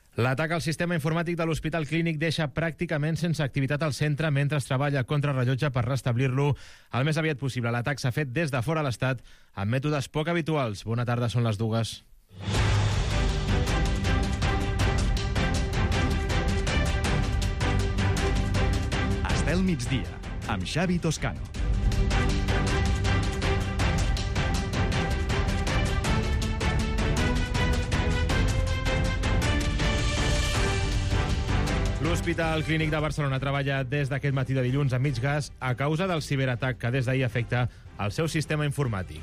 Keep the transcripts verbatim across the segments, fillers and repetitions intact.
L'atac al sistema informàtic de l'Hospital Clínic deixa pràcticament sense activitat al centre mentre es treballa contra rellotge per restablir-lo el més aviat possible. L'atac s'ha fet des de fora l'Estat amb mètodes poc habituals. Bona tarda, són les dues. Estel migdia, amb Xavi Toscano. L'Hospital Clínic de Barcelona treballa des d'aquest matí de dilluns a mig gas a causa del ciberatac que des d'ahir afecta el seu sistema informàtic.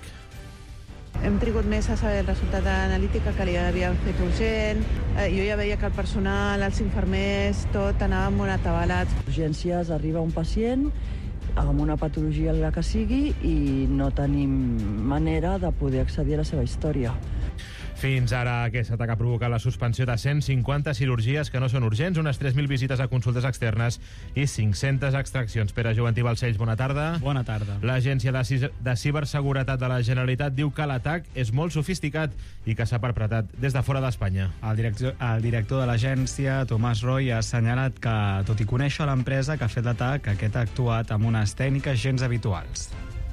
Hem trigut més a saber el resultat analític que li havíem fet urgent. Eh, jo ja veia que el personal, els infermers, tot anava molt atabalat. Urgències, arriba un pacient amb una patologia la que sigui i no tenim manera de poder accedir a la seva història. Fins ara, aquest atac ha provocat la suspensió de cent cinquanta cirurgies que no són urgents, unes tres mil visites a consultes externes i cinc-centes extraccions. Pere Joventí Balcells, bona tarda. Bona tarda. L'Agència de, Ci- de Ciberseguretat de la Generalitat diu que l'atac és molt sofisticat i que s'ha perpetrat des de fora d'Espanya. El director, el director de l'agència, Tomàs Roy, ha assenyalat que, tot i conèixer l'empresa que ha fet l'atac, aquest ha actuat amb unes tècniques gens habituals.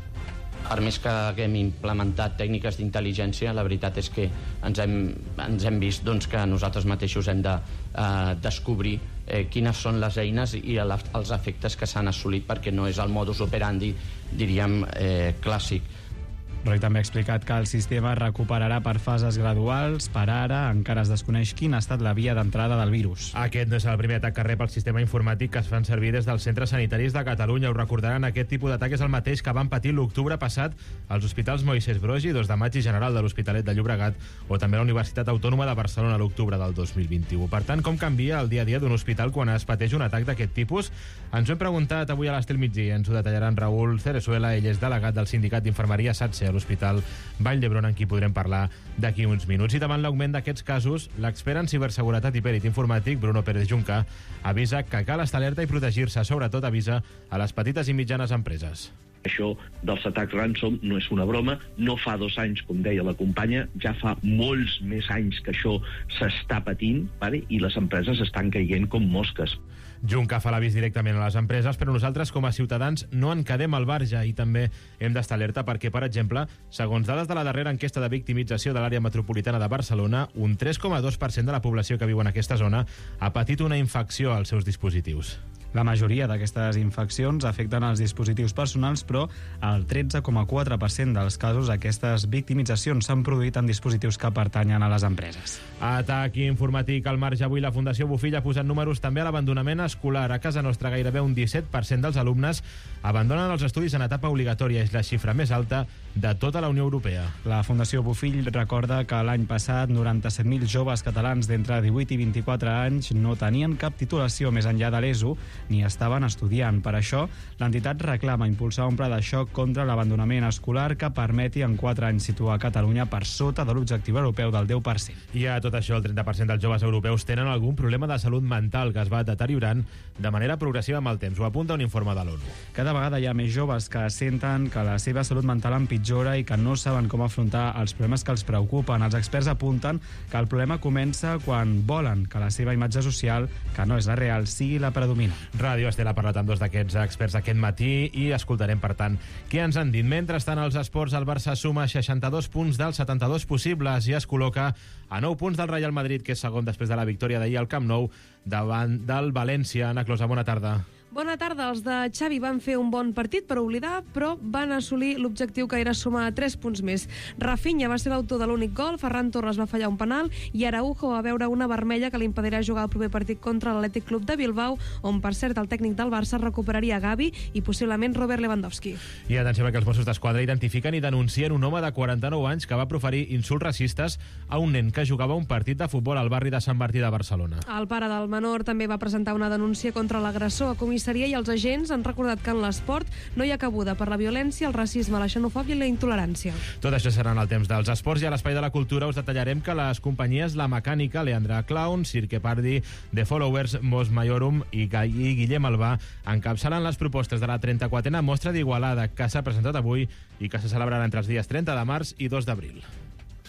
Per més que haguem implementat tècniques d'intel·ligència, la veritat és que ens hem, ens hem vist doncs, que nosaltres mateixos hem de eh, descobrir eh, quines són les eines i la, els efectes que s'han assolit, perquè no és el modus operandi, diríem, eh, clàssic. Roy també ha explicat que el sistema es recuperarà per fases graduals. Per ara encara es desconeix quina ha estat la via d'entrada del virus. Aquest no és el primer atac que rep el sistema informàtic que es fan servir des dels centres sanitaris de Catalunya. Ho recordaran, aquest tipus d'atac és el mateix que van patir l'octubre passat als hospitals Moisès Broggi, dos de maig i General de l'Hospitalet de Llobregat, o també la Universitat Autònoma de Barcelona a l'octubre del dos mil vint-i-u. Per tant, com canvia el dia a dia d'un hospital quan es pateix un atac d'aquest tipus? Ens ho hem preguntat avui a l'Estel migdia. Ens ho detallaran Raül Cerezuela, ell és delegat del Sindicat d'Infermeria SATSE a l'Hospital Vall d'Hebron, en qui podrem parlar d'aquí uns minuts. I davant l'augment d'aquests casos, l'expert en ciberseguretat i pèrit informàtic, Bruno Pérez Junca, avisa que cal estar alerta i protegir-se. Sobretot avisa a les petites i mitjanes empreses. Això dels atacs ransom no és una broma, no fa dos anys, com deia la companya, ja fa molts més anys que això s'està patint, vale? I les empreses estan caient com mosques. Junca fa l'avís directament a les empreses, però nosaltres com a ciutadans no en quedem al marge i també hem d'estar alerta perquè, per exemple, segons dades de la darrera enquesta de victimització de l'àrea metropolitana de Barcelona, un tres coma dos per cent de la població que viu en aquesta zona ha patit una infecció als seus dispositius. La majoria d'aquestes infeccions afecten els dispositius personals, però el tretze coma quatre per cent dels casos aquestes victimitzacions s'han produït en dispositius que pertanyen a les empreses. Atac informàtic al marge. Avui la Fundació Bofill ha posat números també a l'abandonament escolar. A casa nostra gairebé un disset per cent dels alumnes abandonen els estudis en etapa obligatòria. És la xifra més alta de tota la Unió Europea. La Fundació Bofill recorda que l'any passat noranta-set mil joves catalans d'entre divuit i vint-i-quatre anys no tenien cap titulació més enllà de l'ESO ni estaven estudiant. Per això, l'entitat reclama impulsar un pla de xoc contra l'abandonament escolar que permeti en quatre anys situar Catalunya per sota de l'objectiu europeu del deu per cent. I a tot això, el trenta per cent dels joves europeus tenen algun problema de salut mental que es va deteriorant de manera progressiva amb el temps. Ho apunta un informe de l'ONU. Cada vegada hi ha més joves que senten que la seva salut mental empitjora i que no saben com afrontar els problemes que els preocupen. Els experts apunten que el problema comença quan volen que la seva imatge social, que no és la real, sigui la predominant. Ràdio Estel ha parlat amb dos d'aquests experts aquest matí i escoltarem, per tant, què ens han dit. Mentrestant, als esports, el Barça suma seixanta-dos punts dels setanta-dos possibles i es col·loca a nou punts del Real Madrid, que és segon després de la victòria d'ahir al Camp Nou davant del València. Ana Closa, bona tarda. Bona tarda. Els de Xavi van fer un bon partit per oblidar, però van assolir l'objectiu que era sumar tres punts més. Rafinha va ser l'autor de l'únic gol, Ferran Torres va fallar un penal i Araujo va veure una vermella que li impedirà jugar el proper partit contra l'Atlètic Club de Bilbao, on, per cert, el tècnic del Barça recuperaria Gavi i possiblement Robert Lewandowski. I atenció, perquè els Mossos d'Esquadra identifiquen i denuncien un home de quaranta-nou anys que va proferir insults racistes a un nen que jugava un partit de futbol al barri de Sant Martí de Barcelona. El pare del menor també va presentar una denúncia contra l'agressor a comissaria i els agents han recordat que en l'esport no hi ha cabuda per la violència, el racisme, la xenofòbia i la intolerància. Tot això serà en el temps dels esports i a l'Espai de la Cultura us detallarem que les companyies La Mecànica, Leandra Clown, Cirque Pardi, The Followers, Mos Maiorum i Guillem Albà encapçalen les propostes de la trenta-quatrena Mostra d'Igualada que s'ha presentat avui i que se celebrarà entre els dies trenta de març i dos d'abril.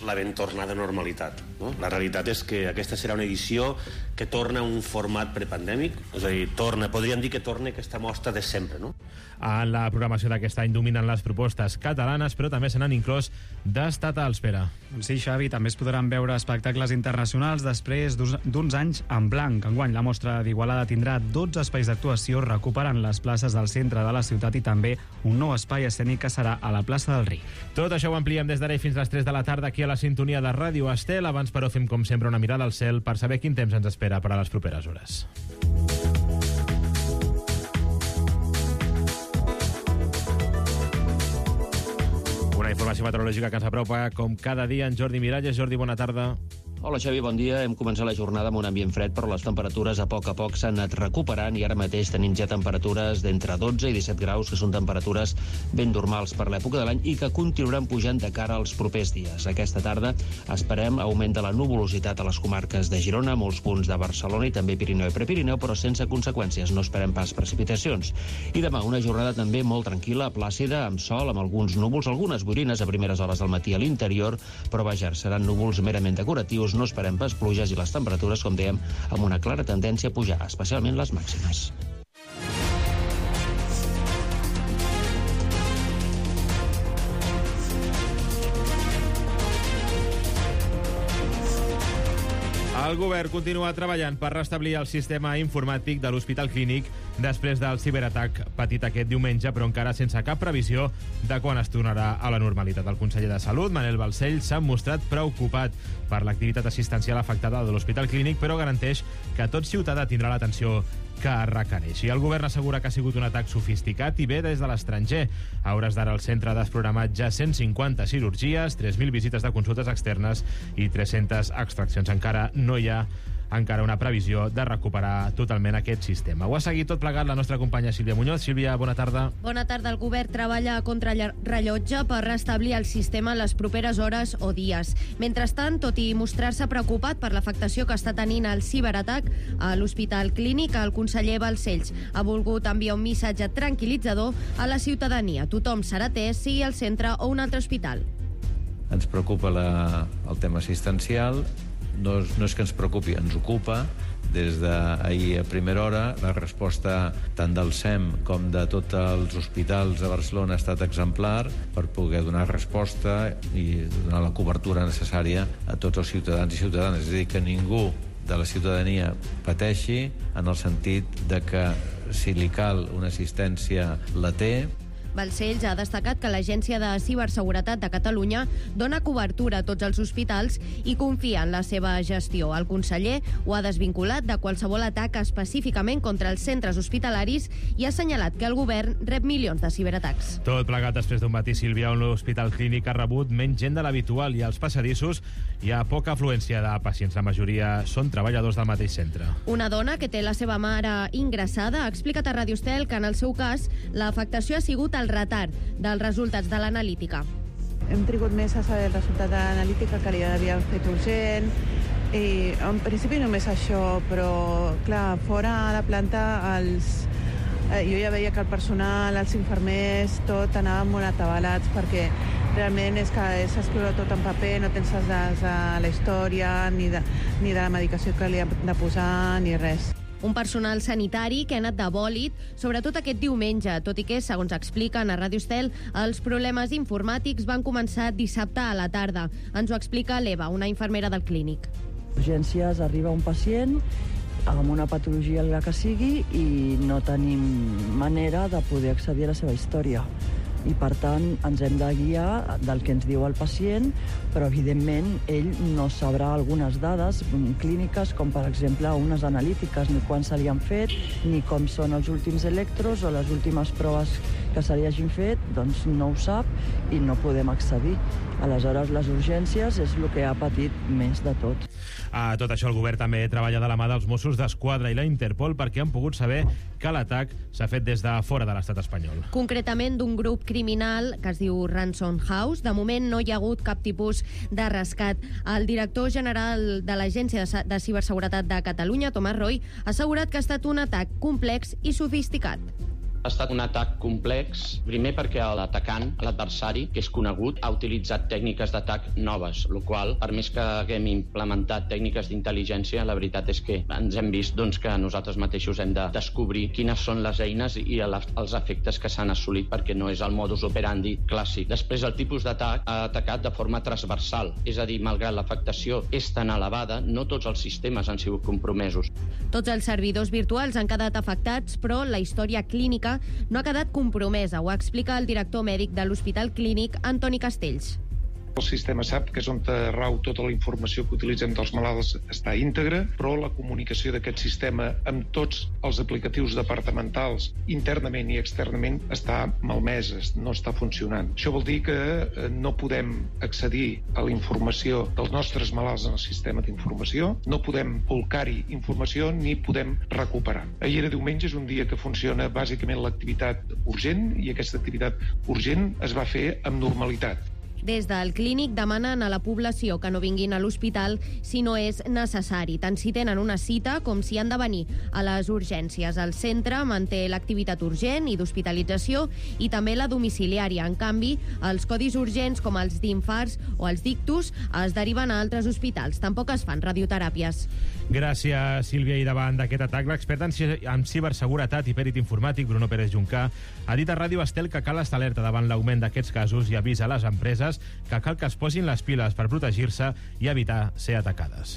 la ben tornada normalitat. No? La realitat és que aquesta serà una edició que torna a un format prepandèmic, és a dir, torna, podríem dir que torna aquesta mostra de sempre. No? En la programació d'aquest any dominen les propostes catalanes, però també se n'han inclòs d'estatals, Pere. Sí, Xavi, també es podran veure espectacles internacionals després d'uns anys en blanc. Enguany, la mostra d'Igualada tindrà dotze espais d'actuació, recuperant les places del centre de la ciutat i també un nou espai escènic que serà a la plaça del Ri. Tot això ho ampliem des d'ara i fins les tres de la tarda aquí a la sintonia de Ràdio Estel. Abans, però, fem com sempre una mirada al cel per saber quin temps ens espera per a les properes hores. Una informació meteorològica que ens apropa com cada dia en Jordi Miralles. Jordi, bona tarda. Hola, Xavi, bon dia. Hem començat la jornada amb un ambient fred, però les temperatures a poc a poc s'han anat recuperant i ara mateix tenim ja temperatures d'entre dotze i disset graus, que són temperatures ben normals per l'època de l'any i que continuaran pujant de cara als propers dies. Aquesta tarda esperem augment de la nuvolositat a les comarques de Girona, molts punts de Barcelona i també Pirineu i Prepirineu, però sense conseqüències. No esperem pas precipitacions. I demà una jornada també molt tranquil·la, plàcida, amb sol, amb alguns núvols, algunes boirines a primeres hores del matí a l'interior, però vaja, seran núvols merament decoratius. No esperem pas pluges i les temperatures, com dèiem, amb una clara tendència a pujar, especialment les màximes. El govern continua treballant per restablir el sistema informàtic de l'Hospital Clínic després del ciberatac patit aquest diumenge, però encara sense cap previsió de quan es tornarà a la normalitat. El conseller de Salut, Manel Balcells, s'ha mostrat preocupat per l'activitat assistencial afectada de l'Hospital Clínic, però garanteix que tot ciutadà tindrà l'atenció que requereix. I el govern assegura que ha sigut un atac sofisticat i ve des de l'estranger. A hores d'ara el centre ha desprogramat ja cent cinquanta cirurgies, tres mil visites de consultes externes i tres-centes extraccions. Encara no hi ha encara una previsió de recuperar totalment aquest sistema. Ho ha seguit tot plegat la nostra companya Sílvia Muñoz. Sílvia, bona tarda. Bona tarda. El govern treballa a contrarrellotge per restablir el sistema en les properes hores o dies. Mentrestant, tot i mostrar-se preocupat per l'afectació que està tenint el ciberatac a l'Hospital Clínic, el conseller Balcells ha volgut enviar un missatge tranquil·litzador a la ciutadania. Tothom serà atès, sigui al centre o un altre hospital. Ens preocupa la, el tema assistencial. No, no és que ens preocupi, ens ocupa. Des d'ahir a primera hora, la resposta tant del S E M com de tots els hospitals de Barcelona ha estat exemplar per poder donar resposta i donar la cobertura necessària a tots els ciutadans i ciutadanes. És a dir, que ningú de la ciutadania pateixi en el sentit de que si li cal una assistència la té. Balcells ha destacat que l'Agència de Ciberseguretat de Catalunya dona cobertura a tots els hospitals i confia en la seva gestió. El conseller ho ha desvinculat de qualsevol atac específicament contra els centres hospitalaris i ha assenyalat que el govern rep milions de ciberatacs. Tot plegat després d'un matí, Sílvia, on l'Hospital Clínic ha rebut menys gent de l'habitual i als passadissos hi ha poca afluència de pacients. La majoria són treballadors del mateix centre. Una dona que té la seva mare ingressada ha explicat a Ràdio Estel que en el seu cas l'afectació ha sigut el retard dels resultats de l'analítica. Hem trigut més a saber el resultat de l'analítica que li havien fet urgent i en principi només això, però clar, fora a la planta els, eh, jo ja veia que el personal, els infermers, tot anava molt atabalats perquè realment és que és escriure tot en paper, no tens les dades de la història ni de, ni de la medicació que li han de posar ni res. Un personal sanitari que ha anat de bòlit, sobretot aquest diumenge, tot i que, segons expliquen a Ràdio Estel, els problemes informàtics van començar dissabte a la tarda. Ens ho explica l'Eva, una infermera del clínic. Urgències arriba un pacient amb una patologia la que sigui i no tenim manera de poder accedir a la seva història. I, per tant, ens hem de guiar del que ens diu el pacient, però, evidentment, ell no sabrà algunes dades clíniques, com, per exemple, unes analítiques, ni quan se li han fet, ni com són els últims electros o les últimes proves que se li hagin fet, doncs no ho sap i no podem accedir. Aleshores, les urgències és el que ha patit més de tot. A tot això, el govern també treballa de la mà dels Mossos d'Esquadra i la Interpol perquè han pogut saber que l'atac s'ha fet des de fora de l'estat espanyol. Concretament d'un grup criminal que es diu Ransom House. De moment no hi ha hagut cap tipus de rescat. El director general de l'Agència de Ciberseguretat de Catalunya, Tomàs Roy, ha assegurat que ha estat un atac complex i sofisticat. Ha estat un atac complex, primer perquè l'atacant, l'adversari, que és conegut, ha utilitzat tècniques d'atac noves, el qual, per més que haguem implementat tècniques d'intel·ligència, la veritat és que ens hem vist doncs, que nosaltres mateixos hem de descobrir quines són les eines i els efectes que s'han assolit, perquè no és el modus operandi clàssic. Després, el tipus d'atac ha atacat de forma transversal, és a dir, malgrat l'afectació és tan elevada, no tots els sistemes han sigut compromesos. Tots els servidors virtuals han quedat afectats, però la història clínica no ha quedat compromesa, ho explica el director mèdic de l'Hospital Clínic, Antoni Castells. El sistema sap que és on rau tota la informació que utilitzem dels malalts està íntegra, però la comunicació d'aquest sistema amb tots els aplicatius departamentals, internament i externament, està malmesa, no està funcionant. Això vol dir que no podem accedir a la informació dels nostres malalts en el sistema d'informació, no podem volcar-hi informació ni podem recuperar. Ahir era diumenge, és un dia que funciona bàsicament l'activitat urgent, i aquesta activitat urgent es va fer amb normalitat. Des del Clínic demanen a la població que no vinguin a l'hospital si no és necessari, tant si tenen una cita com si han de venir a les urgències. El centre manté l'activitat urgent i d'hospitalització i també la domiciliària. En canvi, els codis urgents com els d'infarts o els d'ictus es deriven a altres hospitals. Tampoc es fan radioteràpies. Gràcies, Sílvia. I davant d'aquest atac, l'expert en, en ciberseguretat i pèrit informàtic, Bruno Pérez Juncà, ha dit a Ràdio Estel que cal estar alerta davant l'augment d'aquests casos i avisa a les empreses que cal que es posin les piles per protegir-se i evitar ser atacades.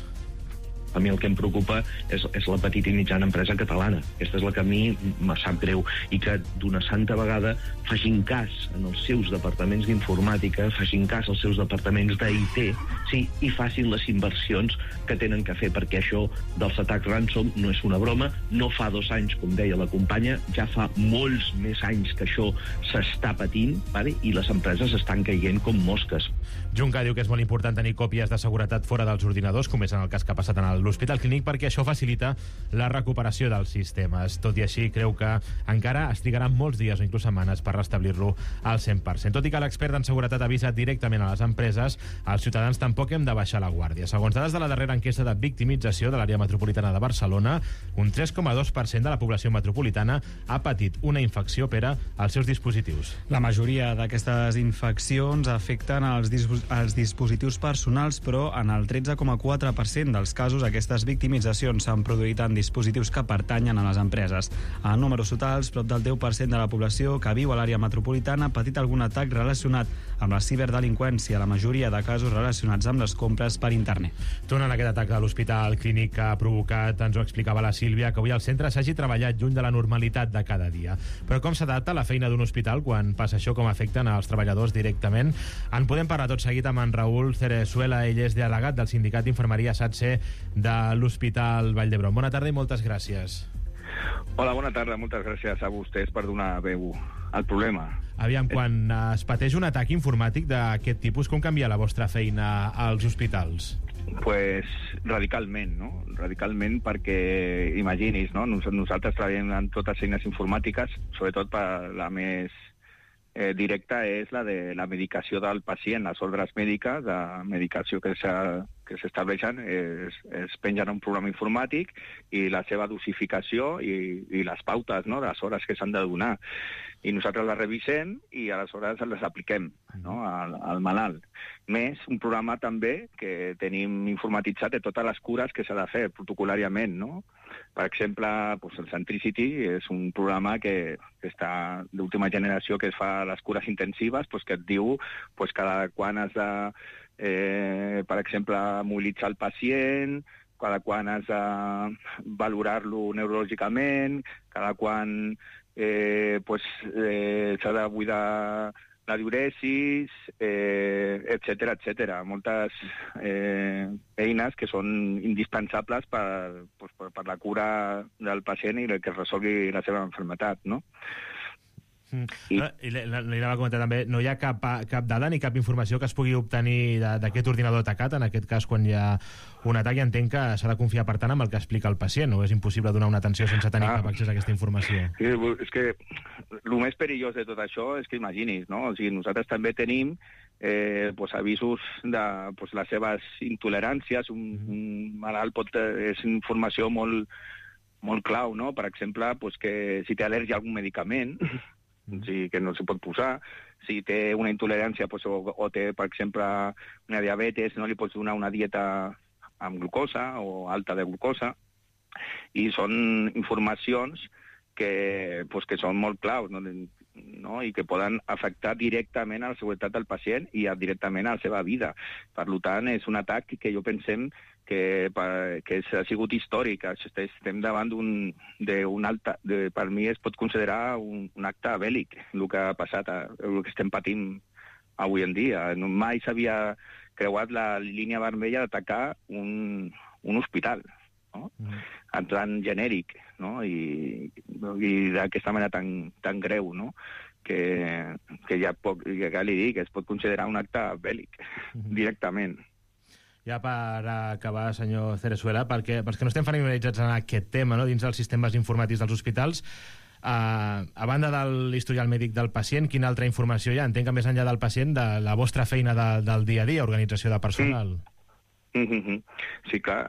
A mi el que em preocupa és, és la petita i mitjana empresa catalana. Aquesta és la que a mi me sap greu, i que d'una santa vegada facin cas en els seus departaments d'informàtica, facin cas als seus departaments d'I T, sí, i facin les inversions que tenen que fer, perquè això dels atacs ransom no és una broma. No fa dos anys, com deia la companya, ja fa molts més anys que això s'està patint, vale? I les empreses estan caient com mosques. Junca diu que és molt important tenir còpies de seguretat fora dels ordinadors, com és en el cas que ha passat en l'Hospital Clínic, perquè això facilita la recuperació dels sistemes. Tot i així, creu que encara es trigaran molts dies o inclús setmanes per restablir-lo al cent per cent. Tot i que l'expert en seguretat avisa directament a les empreses, els ciutadans tampoc hem de baixar la guàrdia. Segons dades de la darrera enquesta de victimització de l'àrea metropolitana de Barcelona, un tres coma dos per cent de la població metropolitana ha patit una infecció per als seus dispositius. La majoria d'aquestes infeccions afecten els, dispo els dispositius personals, però en el tretze coma quatre per cent dels casos aquestes victimitzacions s'han produït en dispositius que pertanyen a les empreses. En números totals, prop del deu per cent de la població que viu a l'àrea metropolitana ha patit algun atac relacionat amb la ciberdelinqüència, la majoria de casos relacionats amb les compres per internet. Tornant a aquest atac de l'Hospital Clínic que ha provocat, ens ho explicava la Sílvia, que avui al centre s'hagi treballat lluny de la normalitat de cada dia. Però com s'adapta la feina d'un hospital quan passa això, com afecten als treballadors directament? En podem parlar tot seguit amb en Raül Cerezuela. Ell és delegat del Sindicat d'Infermeria SATSE de l'Hospital Vall d'Hebron. Bona tarda i moltes gràcies. Hola, bona tarda. Moltes gràcies a vostès per donar veu al problema. Aviam, quan es pateix un atac informàtic d'aquest tipus, com canvia la vostra feina als hospitals? Pues radicalment, no? Radicalment perquè, imagini's, no? Nos nosaltres treballem en totes eines informàtiques, sobretot per la més eh, directa és la de la medicació del pacient, les ordres mèdiques de medicació que s'ha que s'estableixen es, es pengen a un programa informàtic i la seva dosificació i, i les pautes, no?, de les hores que s'han de donar. I nosaltres les revisem i aleshores les apliquem, no?, al, al malalt. Més un programa també que tenim informatitzat de totes les cures que s'ha de fer protocolàriament, no? Per exemple, pues, el Centricity és un programa que, que està d'última generació, que es fa a les cures intensives, pues, que et diu pues, cada quan has de Eh, per exemple, mobilitzar el pacient, cada quan has de valorar-lo neurològicament, cada quan eh, pues, eh, s'ha de buidar la diuresis, eh, etcètera, etcètera. Moltes eh, eines que són indispensables per, pues, per, per la cura del pacient i que es resolgui la seva malaltia, no? Mm. I, I li anava a comentar també, no hi ha cap, cap dada ni cap informació que es pugui obtenir d'aquest ordinador atacat, en aquest cas quan hi ha un atac, i entenc que s'ha de confiar per tant amb el que explica el pacient, o és impossible donar una atenció sense tenir ah. cap accés a aquesta informació? És que el més perillós de tot això és que imaginis, no? O sigui, nosaltres també tenim eh, pues, avisos de pues, les seves intoleràncies, un, un malalt pot, és informació molt molt clau, no? Per exemple, pues que si té al·lèrgia a algun medicament, o sigui, que no s'hi pot posar, si té una intolerància pues, o, o té, per exemple, una diabetes, no li pots donar una dieta amb glucosa o alta de glucosa, i són informacions que, pues, que són molt claus, no? No? I que poden afectar directament a la seguretat del pacient i directament a la seva vida. Per tant, és un atac que jo pensem que, que ha sigut històric. Estem davant d'un alta... De, per mi es pot considerar un, un acte bèl·lic, el que ha passat, el que estem patint avui en dia. Mai s'havia creuat la línia vermella d'atacar un, un hospital, no? Mm. En plan genèric, no? I, i d'aquesta manera tan, tan greu, no? que, que ja, poc, ja li dic, es pot considerar un acte bèl·lic, mm-hmm. directament. Ja per acabar, senyor Cerezuela, perquè, perquè no estem familiaritzats en aquest tema, no? Dins dels sistemes informàtics dels hospitals, uh, a banda de l'historial mèdic del pacient, quina altra informació hi ha? Entenc que més enllà del pacient, de la vostra feina de, del dia a dia, organització de personal. Mm. Mm-hmm. Sí, clar,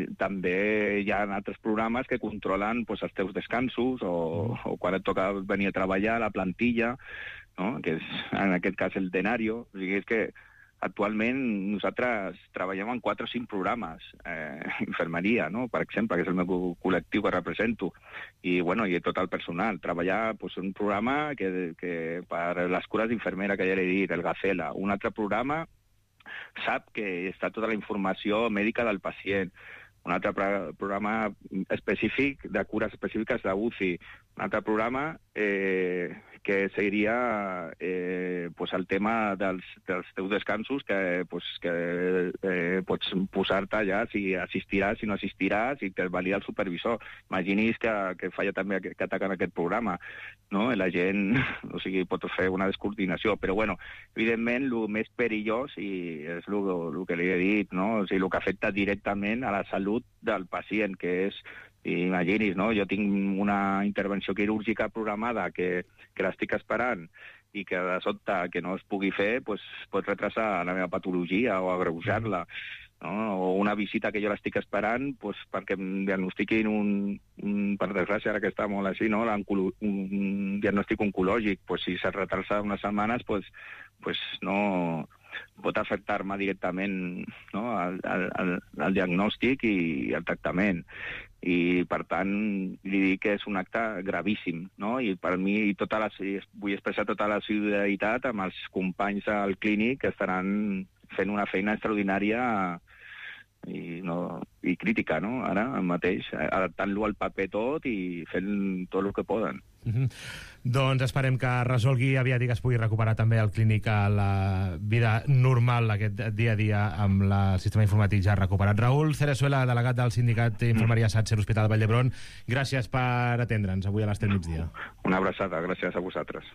també hi ha altres programes que controlen pues, els teus descansos o, mm. o quan et toca venir a treballar, la plantilla, no? Que és en aquest cas el denario. O sigui, és que actualment nosaltres treballem en quatre o cinc programes, eh, infermeria, no? Per exemple, que és el meu col·lectiu que represento, i, bueno, i tot el personal. Treballar pues, un programa que, que per les cures d'infermera, que ja l'he dit, el Gacela. Un altre programa sap que està tota la informació mèdica del pacient. Un altre programa específic de cures específiques d'U C I. Un altre programa eh, que seria eh, pues el tema dels, dels teus descansos, que, pues, que eh, pots posar-te ja si assistiràs, si no assistiràs, i que el valida el supervisor. Imagini's que, que falla també que, que ataquen aquest programa, no? La gent, o sigui, pot fer una descoordinació, però bueno, evidentment el més perillós, i és el que li he dit, no? O sigui, el que afecta directament a la salut del pacient, que és, imagini's, no? Jo tinc una intervenció quirúrgica programada que, que l'estic esperant i que de sobte que no es pugui fer, pues, pot retrasar la meva patologia o agreujar-la. No? O una visita que jo l'estic esperant pues, perquè em diagnostiquin un, un, per desgràcia, ara que està molt així, no? Un diagnòstic oncològic. Pues, si se retrasa unes setmanes, pues, pues no pot afectar-me directament, no? al, al, al diagnòstic i al tractament. I, per tant, li dic que és un acte gravíssim, no? I per mi tota la, vull expressar tota la solidaritat amb els companys al clínic que estaran fent una feina extraordinària i, no, i crítica, no? Ara mateix, adaptant-lo al paper tot i fent tot el que poden. Mm-hmm. Doncs esperem que resolgui aviat i que es pugui recuperar també el clínic a la vida normal aquest dia a dia amb la, el sistema informàtic ja recuperat. Raül Cerezuela, delegat del sindicat Infermeria Sàtzer, Hospital de Vall d'Hebron, gràcies per atendre'ns avui a l'Estel Migdia. Una abraçada, gràcies a vosaltres.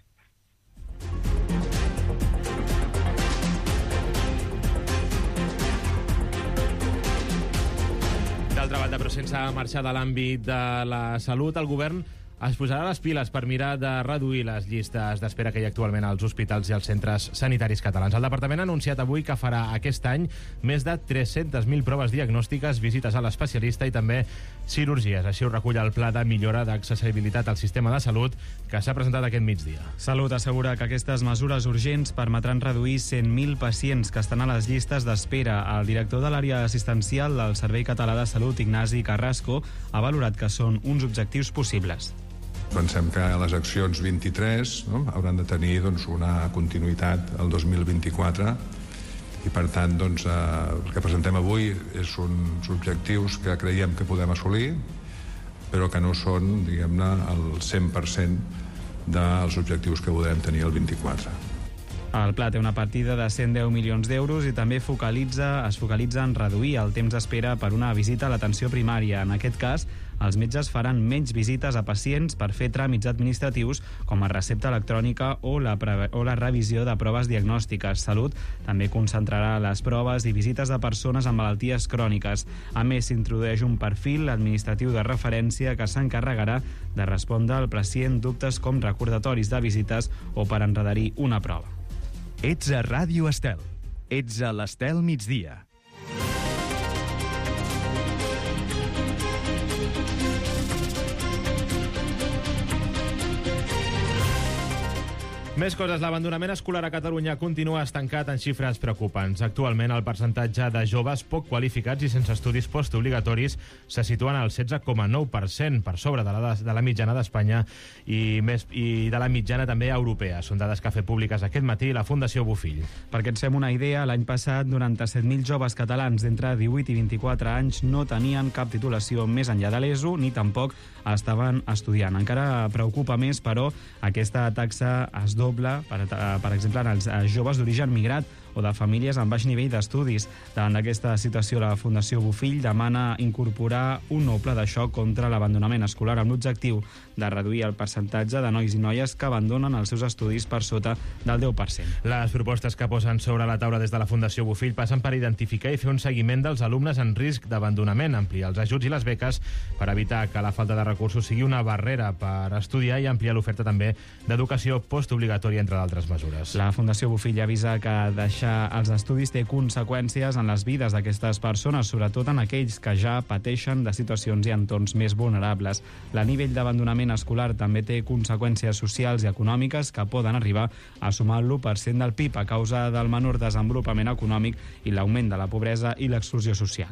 D'altra banda, però sense marxar de l'àmbit de la salut, el govern es posarà les piles per mirar de reduir les llistes d'espera que hi ha actualment als hospitals i als centres sanitaris catalans. El departament ha anunciat avui que farà aquest any més de tres-centes mil proves diagnòstiques, visites a l'especialista i també cirurgies. Així ho recull el pla de millora d'accessibilitat al sistema de salut que s'ha presentat aquest migdia. Salut assegura que aquestes mesures urgents permetran reduir cent mil pacients que estan a les llistes d'espera. El director de l'àrea assistencial del Servei Català de Salut, Ignasi Carrasco, ha valorat que són uns objectius possibles. Pensem que les accions vint-i-tres no, hauran de tenir doncs, una continuïtat el dos mil vint-i-quatre i, per tant, doncs, eh, el que presentem avui és uns objectius que creiem que podem assolir, però que no són, diguem-ne, el cent per cent dels objectius que podem tenir el vint-i-quatre. El pla té una partida de cent deu milions d'euros i també focalitza, es focalitza en reduir el temps d'espera per una visita a l'atenció primària. En aquest cas, els metges faran menys visites a pacients per fer tràmits administratius com a recepta electrònica o la, o la revisió de proves diagnòstiques. Salut també concentrarà les proves i visites de persones amb malalties cròniques. A més, s'introdueix un perfil administratiu de referència que s'encarregarà de respondre al pacient dubtes com recordatoris de visites o per endarrerir una prova. Ets a Ràdio Estel. Ets a l'Estel Migdia. Més coses. L'abandonament escolar a Catalunya continua estancat en xifres preocupants. Actualment, el percentatge de joves poc qualificats i sense estudis postobligatoris se situen al setze coma nou per cent, per sobre de la, de la mitjana d'Espanya i, més, i de la mitjana també europea. Són dades que ha fet públiques aquest matí la Fundació Bofill. Perquè ens fem una idea, l'any passat noranta-set mil joves catalans d'entre divuit i vint-i-quatre anys no tenien cap titulació més enllà de l'ESO ni tampoc estaven estudiant. Encara preocupa més, però, aquesta taxa es doble, per, per exemple, en els joves d'origen migrat o de famílies amb baix nivell d'estudis. Davant d'aquesta situació, la Fundació Bofill demana incorporar un nou pla de xoc contra l'abandonament escolar amb l'objectiu de reduir el percentatge de nois i noies que abandonen els seus estudis per sota del deu per cent. Les propostes que posen sobre la taula des de la Fundació Bofill passen per identificar i fer un seguiment dels alumnes en risc d'abandonament, ampliar els ajuts i les beques per evitar que la falta de recursos sigui una barrera per estudiar i ampliar l'oferta també d'educació postobligatòria, entre d'altres mesures. La Fundació Bofill avisa que deixar els estudis té conseqüències en les vides d'aquestes persones, sobretot en aquells que ja pateixen de situacions i entorns més vulnerables. El nivell d'abandonament escolar també té conseqüències socials i econòmiques que poden arribar a sumar l'u per cent del P I B a causa del menor desenvolupament econòmic i l'augment de la pobresa i l'exclusió social.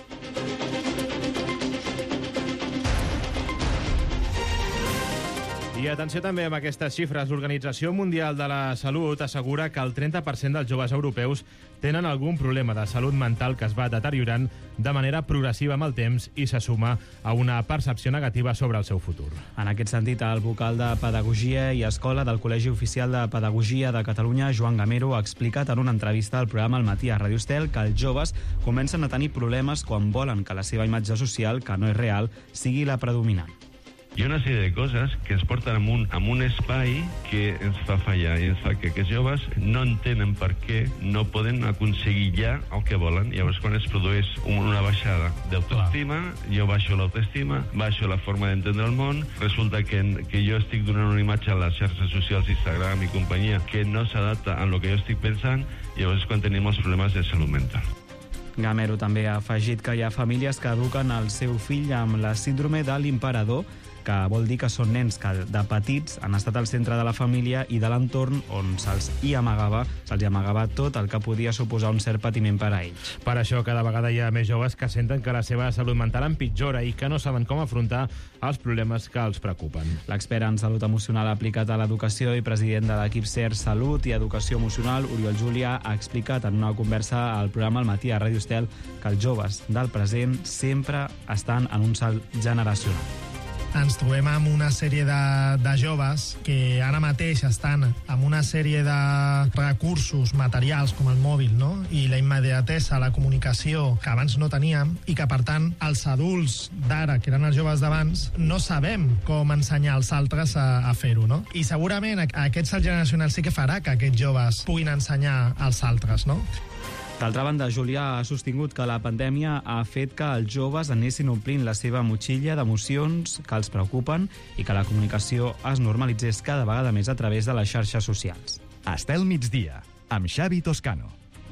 I atenció també amb aquestes xifres. L'Organització Mundial de la Salut assegura que el trenta per cent dels joves europeus tenen algun problema de salut mental que es va deteriorant de manera progressiva amb el temps i se suma a una percepció negativa sobre el seu futur. En aquest sentit, el vocal de Pedagogia i Escola del Col·legi Oficial de Pedagogia de Catalunya, Joan Gamero, ha explicat en una entrevista al programa El Matí a Radio Estel que els joves comencen a tenir problemes quan volen que la seva imatge social, que no és real, sigui la predominant. Hi ha una sèrie de coses que ens porten en un, en un espai que ens fa fallar i ens fa que aquests joves no entenen per què no poden aconseguir ja el que volen. Llavors, quan es produeix una baixada d'autoestima, jo baixo l'autoestima, baixo la forma d'entendre el món, resulta que, que jo estic donant una imatge a les xarxes socials, Instagram i companyia, que no s'adapta a lo que jo estic pensant, i llavors és quan tenim els problemes de salut mental. Gamero també ha afegit que hi ha famílies que eduquen el seu fill amb la síndrome de l'imperador, que vol dir que són nens que de petits han estat al centre de la família i de l'entorn on se'ls hi amagava, se'ls hi amagava tot el que podia suposar un cert patiment per a ells. Per això, cada vegada hi ha més joves que senten que la seva salut mental empitjora i que no saben com afrontar els problemes que els preocupen. L'expert en salut emocional aplicat a l'educació i president de l'equip C E R Salut i Educació Emocional, Oriol Júlia, ha explicat en una conversa al programa El Matí a Radio Estel que els joves del present sempre estan en un salt generacional. Ens trobem amb una sèrie de, de joves que ara mateix estan amb una sèrie de recursos materials com el mòbil, no? I la immediatesa, la comunicació que abans no teníem i que, per tant, els adults d'ara, que eren els joves d'abans, no sabem com ensenyar als altres a, a fer-ho, no? I segurament aquest salt generacional sí que farà que aquests joves puguin ensenyar als altres, no? D'altra banda, Julià ha sostingut que la pandèmia ha fet que els joves anessin omplint la seva motxilla d'emocions que els preocupen i que la comunicació es normalitzés cada vegada més a través de les xarxes socials. Estel migdia, amb Xavi Toscano.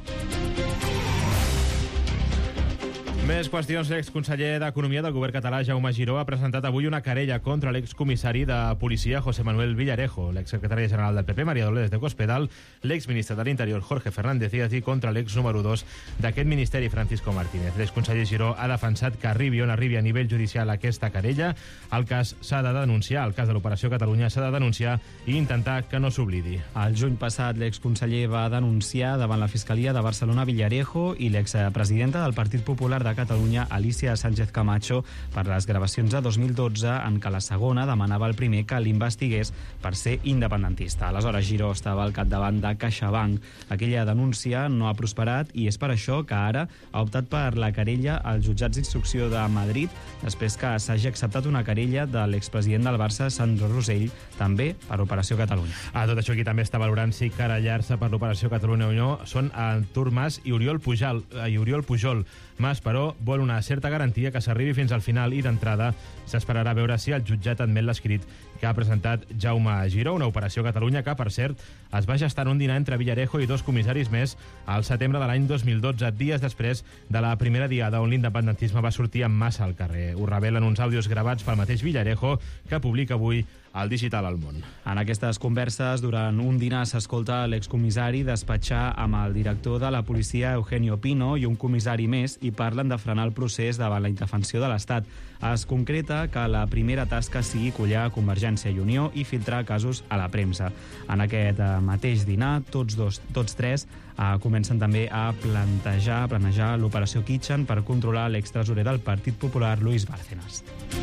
Més qüestions. L'exconseller d'Economia del govern català, Jaume Giró, ha presentat avui una querella contra l'excomissari de policia, José Manuel Villarejo, l'exsecretari general del P P, María Dolores de Cospedal, l'exministre de l'Interior, Jorge Fernández Díaz, i contra l'ex número dos d'aquest ministeri, Francisco Martínez. L'exconseller Giró ha defensat que arribi on arribi a nivell judicial aquesta querella, el cas s'ha de denunciar, el cas de l'Operació Catalunya s'ha de denunciar i intentar que no s'oblidi. El juny passat, l'exconseller va denunciar davant la Fiscalia de Barcelona Villarejo i l'expresidenta del Partit Popular de Catalunya, Alicia Sánchez Camacho, per les gravacions de dos mil dotze en què la segona demanava al primer que l'investigués per ser independentista. Aleshores, Giró estava al capdavant de CaixaBank. Aquella denúncia no ha prosperat i és per això que ara ha optat per la querella als jutjats d'instrucció de Madrid, després que s'hagi acceptat una querella de l'expresident del Barça, Sandro Rosell, també per Operació Catalunya. A tot això, qui també està valorant si querellar-se per l'Operació Catalunya o no són Artur Mas i Oriol Pujol. I Oriol Pujol. Mas, però, però vol una certa garantia que s'arribi fins al final i d'entrada s'esperarà veure si el jutjat admet l'escrit que ha presentat Jaume Giró, una operació a Catalunya que, per cert, es va gestar en un dinar entre Villarejo i dos comissaris més al setembre de l'any dos mil dotze, dies després de la primera diada on l'independentisme va sortir en massa al carrer. Ho revelen uns àudios gravats pel mateix Villarejo, que publica avui al Digital al Món. En aquestes converses, durant un dinar, s'escolta l'excomissari despatxar amb el director de la policia, Eugenio Pino, i un comissari més, i parlen de frenar el procés davant la indefensió de l'Estat. Es concreta que la primera tasca sigui collar Convergència i Unió i filtrar casos a la premsa. En aquest mateix dinar, tots dos, tots tres eh, comencen també a plantejar, a planejar l'operació Kitchen per controlar l'extresorer del Partit Popular, Luis Bárcenas.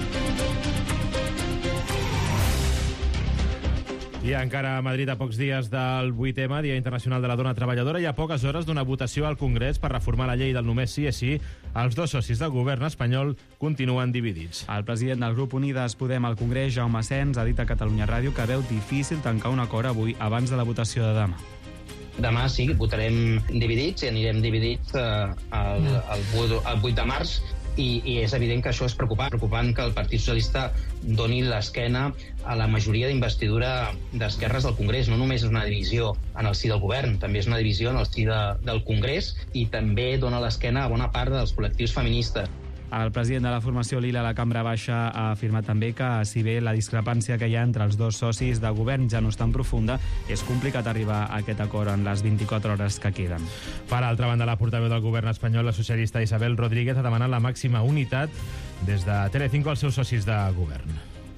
I encara a Madrid, a pocs dies del vuit ema, Dia Internacional de la Dona Treballadora, i a poques hores d'una votació al Congrés per reformar la llei del només sí és sí, els dos socis del govern espanyol continuen dividits. El president del grup Unides Podem al Congrés, Jaume Asens, ha dit a Catalunya Ràdio que veu difícil tancar un acord avui abans de la votació de demà. Demà sí, votarem dividits i anirem dividits eh, el, el, el vuit de març. I, i és evident que això és preocupant, preocupant que el Partit Socialista doni l'esquena a la majoria d'investidura d'esquerres del Congrés. No només és una divisió en el si del govern, també és una divisió en el si de, del Congrés, i també dona l'esquena a bona part dels col·lectius feministes. El president de la formació Lila a la Cambra Baixa ha afirmat també que, si bé la discrepància que hi ha entre els dos socis de govern ja no és tan profunda, és complicat arribar a aquest acord en les vint-i-quatre hores que queden. Per altra banda, la portaveu del govern espanyol, la socialista Isabel Rodríguez, ha demanat la màxima unitat des de Telecinco als seus socis de govern.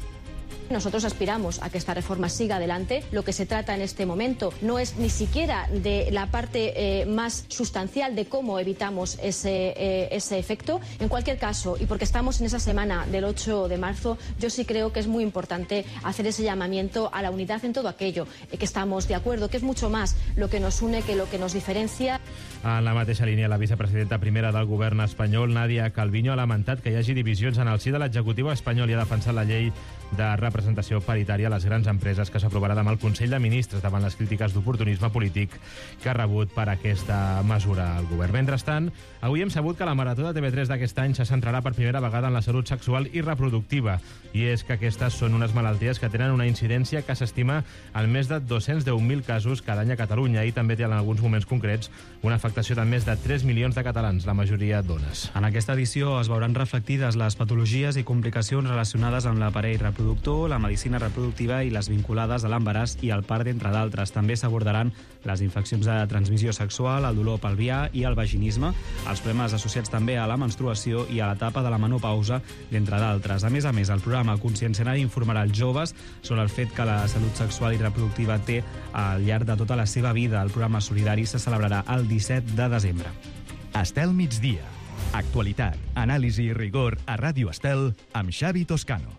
Nosotros aspiramos a que esta reforma siga adelante. Lo que se trata en este momento no es ni siquiera de la parte eh, más sustancial de cómo evitamos ese, eh, ese efecto. En cualquier caso, y porque estamos en esa semana del ocho de marzo, yo sí creo que es muy importante hacer ese llamamiento a la unidad en todo aquello eh, que estamos de acuerdo, que es mucho más lo que nos une que lo que nos diferencia. En la mateixa línia, la vicepresidenta primera del govern espanyol, Nadia Calviño, ha lamentat que hi hagi divisions en el si de l'executiu espanyol i ha defensat la llei de representació paritària a les grans empreses que s'aprovarà demà al Consell de Ministres davant les crítiques d'oportunisme polític que ha rebut per aquesta mesura al govern. Mentrestant, avui hem sabut que la Marató de T V tres d'aquest any se centrarà per primera vegada en la salut sexual i reproductiva, i és que aquestes són unes malalties que tenen una incidència que s'estima en més de dos-cents deu mil casos cada any a Catalunya, i també té en alguns moments concrets una afectació de més de tres milions de catalans, la majoria dones. En aquesta edició es veuran reflectides les patologies i complicacions relacionades amb l'aparell reproductor, la medicina reproductiva i les vinculades a l'embaràs i al part, entre d'altres. També s'abordaran les infeccions de transmissió sexual, el dolor pelvià i el vaginisme, els problemes associats també a la menstruació i a l'etapa de la menopausa, d'entre d'altres. A més a més, el programa Conscienciar informarà els joves sobre el fet que la salut sexual i reproductiva té al llarg de tota la seva vida. El programa solidari se celebrarà el disset de desembre. Estel migdia. Actualitat, anàlisi i rigor a Ràdio Estel amb Xavi Toscano.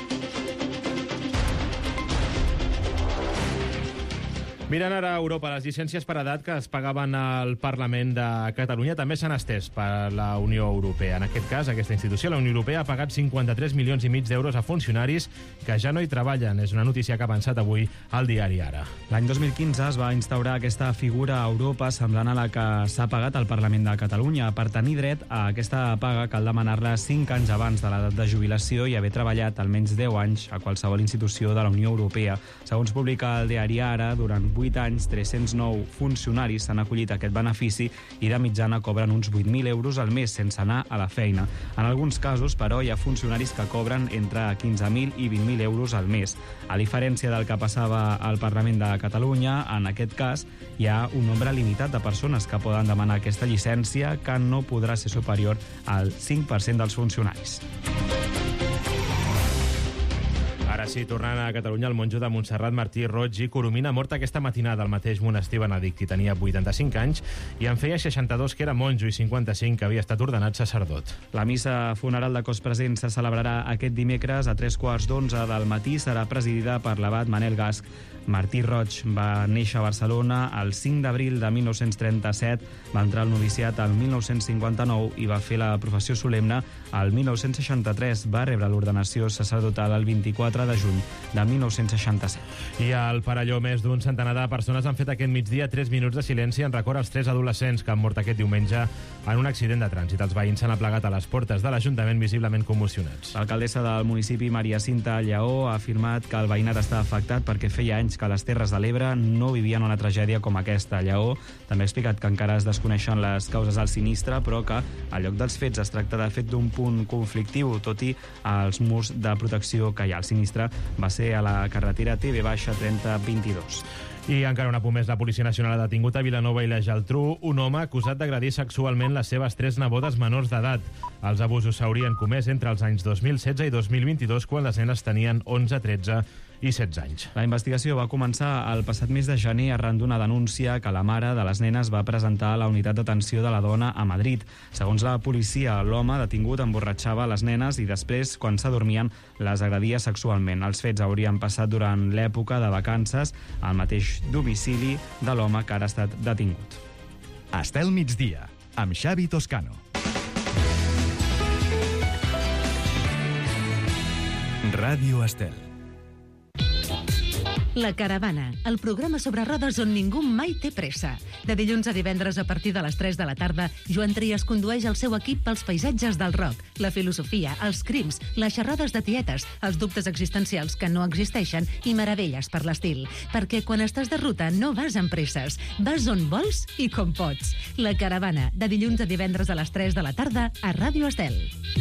Mirant ara a Europa, les llicències per edat que es pagaven al Parlament de Catalunya també s'han estès per la Unió Europea. En aquest cas, aquesta institució, la Unió Europea, ha pagat cinquanta-tres milions i mig d'euros a funcionaris que ja no hi treballen. És una notícia que ha avançat avui al diari Ara. L'any dos mil quinze es va instaurar aquesta figura a Europa semblant a la que s'ha pagat al Parlament de Catalunya. Per tenir dret a aquesta paga cal demanar-la cinc anys abans de l'edat de jubilació i haver treballat almenys deu anys a qualsevol institució de la Unió Europea. Segons publica el diari Ara, durant vuit anys, tres-cents nou funcionaris s'han acollit a aquest benefici i de mitjana cobren uns vuit mil euros al mes sense anar a la feina. En alguns casos, però, hi ha funcionaris que cobren entre quinze mil i vint mil euros al mes. A diferència del que passava al Parlament de Catalunya, en aquest cas hi ha un nombre limitat de persones que poden demanar aquesta llicència, que no podrà ser superior al cinc per cent dels funcionaris. Ara sí, tornant a Catalunya, el monjo de Montserrat Martí Roig i Coromina ha mort aquesta matinada al mateix monestir benedictí. Tenia vuitanta-cinc anys i en feia seixanta-dos que era monjo i cinquanta-cinc que havia estat ordenat sacerdot. La missa funeral de cos present se celebrarà aquest dimecres a tres quarts d'onze del matí. Serà presidida per l'abat Manel Gasch. Martí Roig va néixer a Barcelona el cinc d'abril de mil nou-cents trenta-set, va entrar al noviciat el mil nou-cents cinquanta-nou i va fer la professió solemne el mil nou-cents seixanta-tres. Va rebre l'ordenació sacerdotal el vint-i-quatre de de juny de mil nou-cents seixanta-set. I al Perelló, més d'un centenar de persones han fet aquest migdia tres minuts de silenci en record als tres adolescents que han mort aquest diumenge en un accident de trànsit. Els veïns s'han aplegat a les portes de l'Ajuntament visiblement commocionats. L'alcaldessa del municipi, Maria Cinta Lleó, ha afirmat que el veïnat està afectat perquè feia anys que les Terres de l'Ebre no vivien una tragèdia com aquesta. Lleó també ha explicat que encara es desconeixen les causes del sinistre, però que al lloc dels fets es tracta de fet d'un punt conflictiu, tot i els murs de protecció que hi ha. El sinistre va ser a la carretera T V trenta vint-i-dos. I encara un apunt més, la Policia Nacional ha detingut a Vilanova i la Geltrú un home acusat d'agredir sexualment les seves tres nebodes menors d'edat. Els abusos s'haurien comès entre els anys dos mil setze i dos mil vint-i-dos, quan les nenes tenien onze, tretze i setze anys. La investigació va començar el passat mes de gener arran d'una denúncia que la mare de les nenes va presentar a la unitat d'atenció de la dona a Madrid. Segons la policia, l'home detingut emborratxava les nenes i després, quan s'adormien, les agredia sexualment. Els fets haurien passat durant l'època de vacances al mateix domicili de l'home que ara ha estat detingut. Estel migdia, amb Xavi Toscano. Ràdio Estel. La Caravana, el programa sobre rodes on ningú mai té pressa. De dilluns a divendres a partir de les tres de la tarda, Joan Trias condueix el seu equip pels paisatges del rock, la filosofia, els crims, les xerrades de tietes, els dubtes existencials que no existeixen i meravelles per l'estil. Perquè quan estàs de ruta no vas amb presses, vas on vols i com pots. La Caravana, de dilluns a divendres a les tres de la tarda a Ràdio Estel.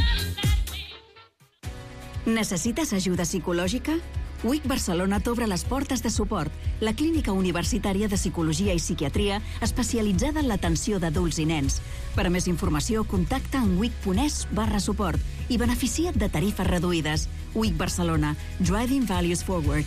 Necessites ajuda psicològica? U I C Barcelona t'obre les portes de suport, la clínica universitària de psicologia i psiquiatria especialitzada en l'atenció d'adults i nens. Per a més informació, contacta en wic.es barra suport i beneficia't de tarifes reduïdes. U I C Barcelona. Driving Values Forward.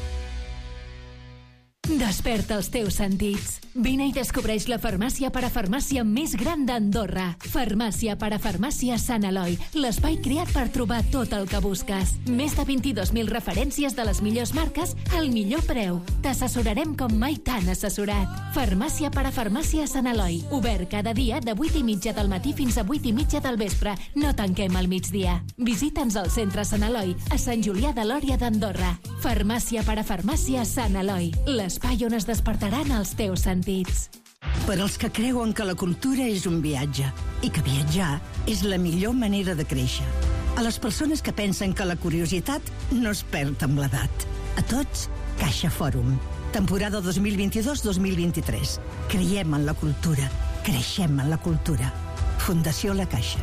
Desperta els teus sentits. Vine i descobreix la farmàcia parafarmàcia més gran d'Andorra. Farmàcia parafarmàcia Sant Eloi, l'espai creat per trobar tot el que busques. Més de vint-i-dos mil referències de les millors marques al millor preu. T'assessorarem com mai t'han assessorat. Farmàcia parafarmàcia Sant Eloi, obert cada dia de vuit i mitja del matí fins a vuit i mitja del vespre. No tanquem al migdia. Visita'ns al centre Sant Eloi, a Sant Julià de Lòria d'Andorra. Farmàcia parafarmàcia Sant Eloi, l'espai on es despertaran els teus sentits. Per als que creuen que la cultura és un viatge i que viatjar és la millor manera de créixer. A les persones que pensen que la curiositat no es perd amb l'edat. A tots, Caixa Fòrum. Temporada dos mil vint-i-dos dos mil vint-i-tres. Creiem en la cultura. Creixem en la cultura. Fundació La Caixa.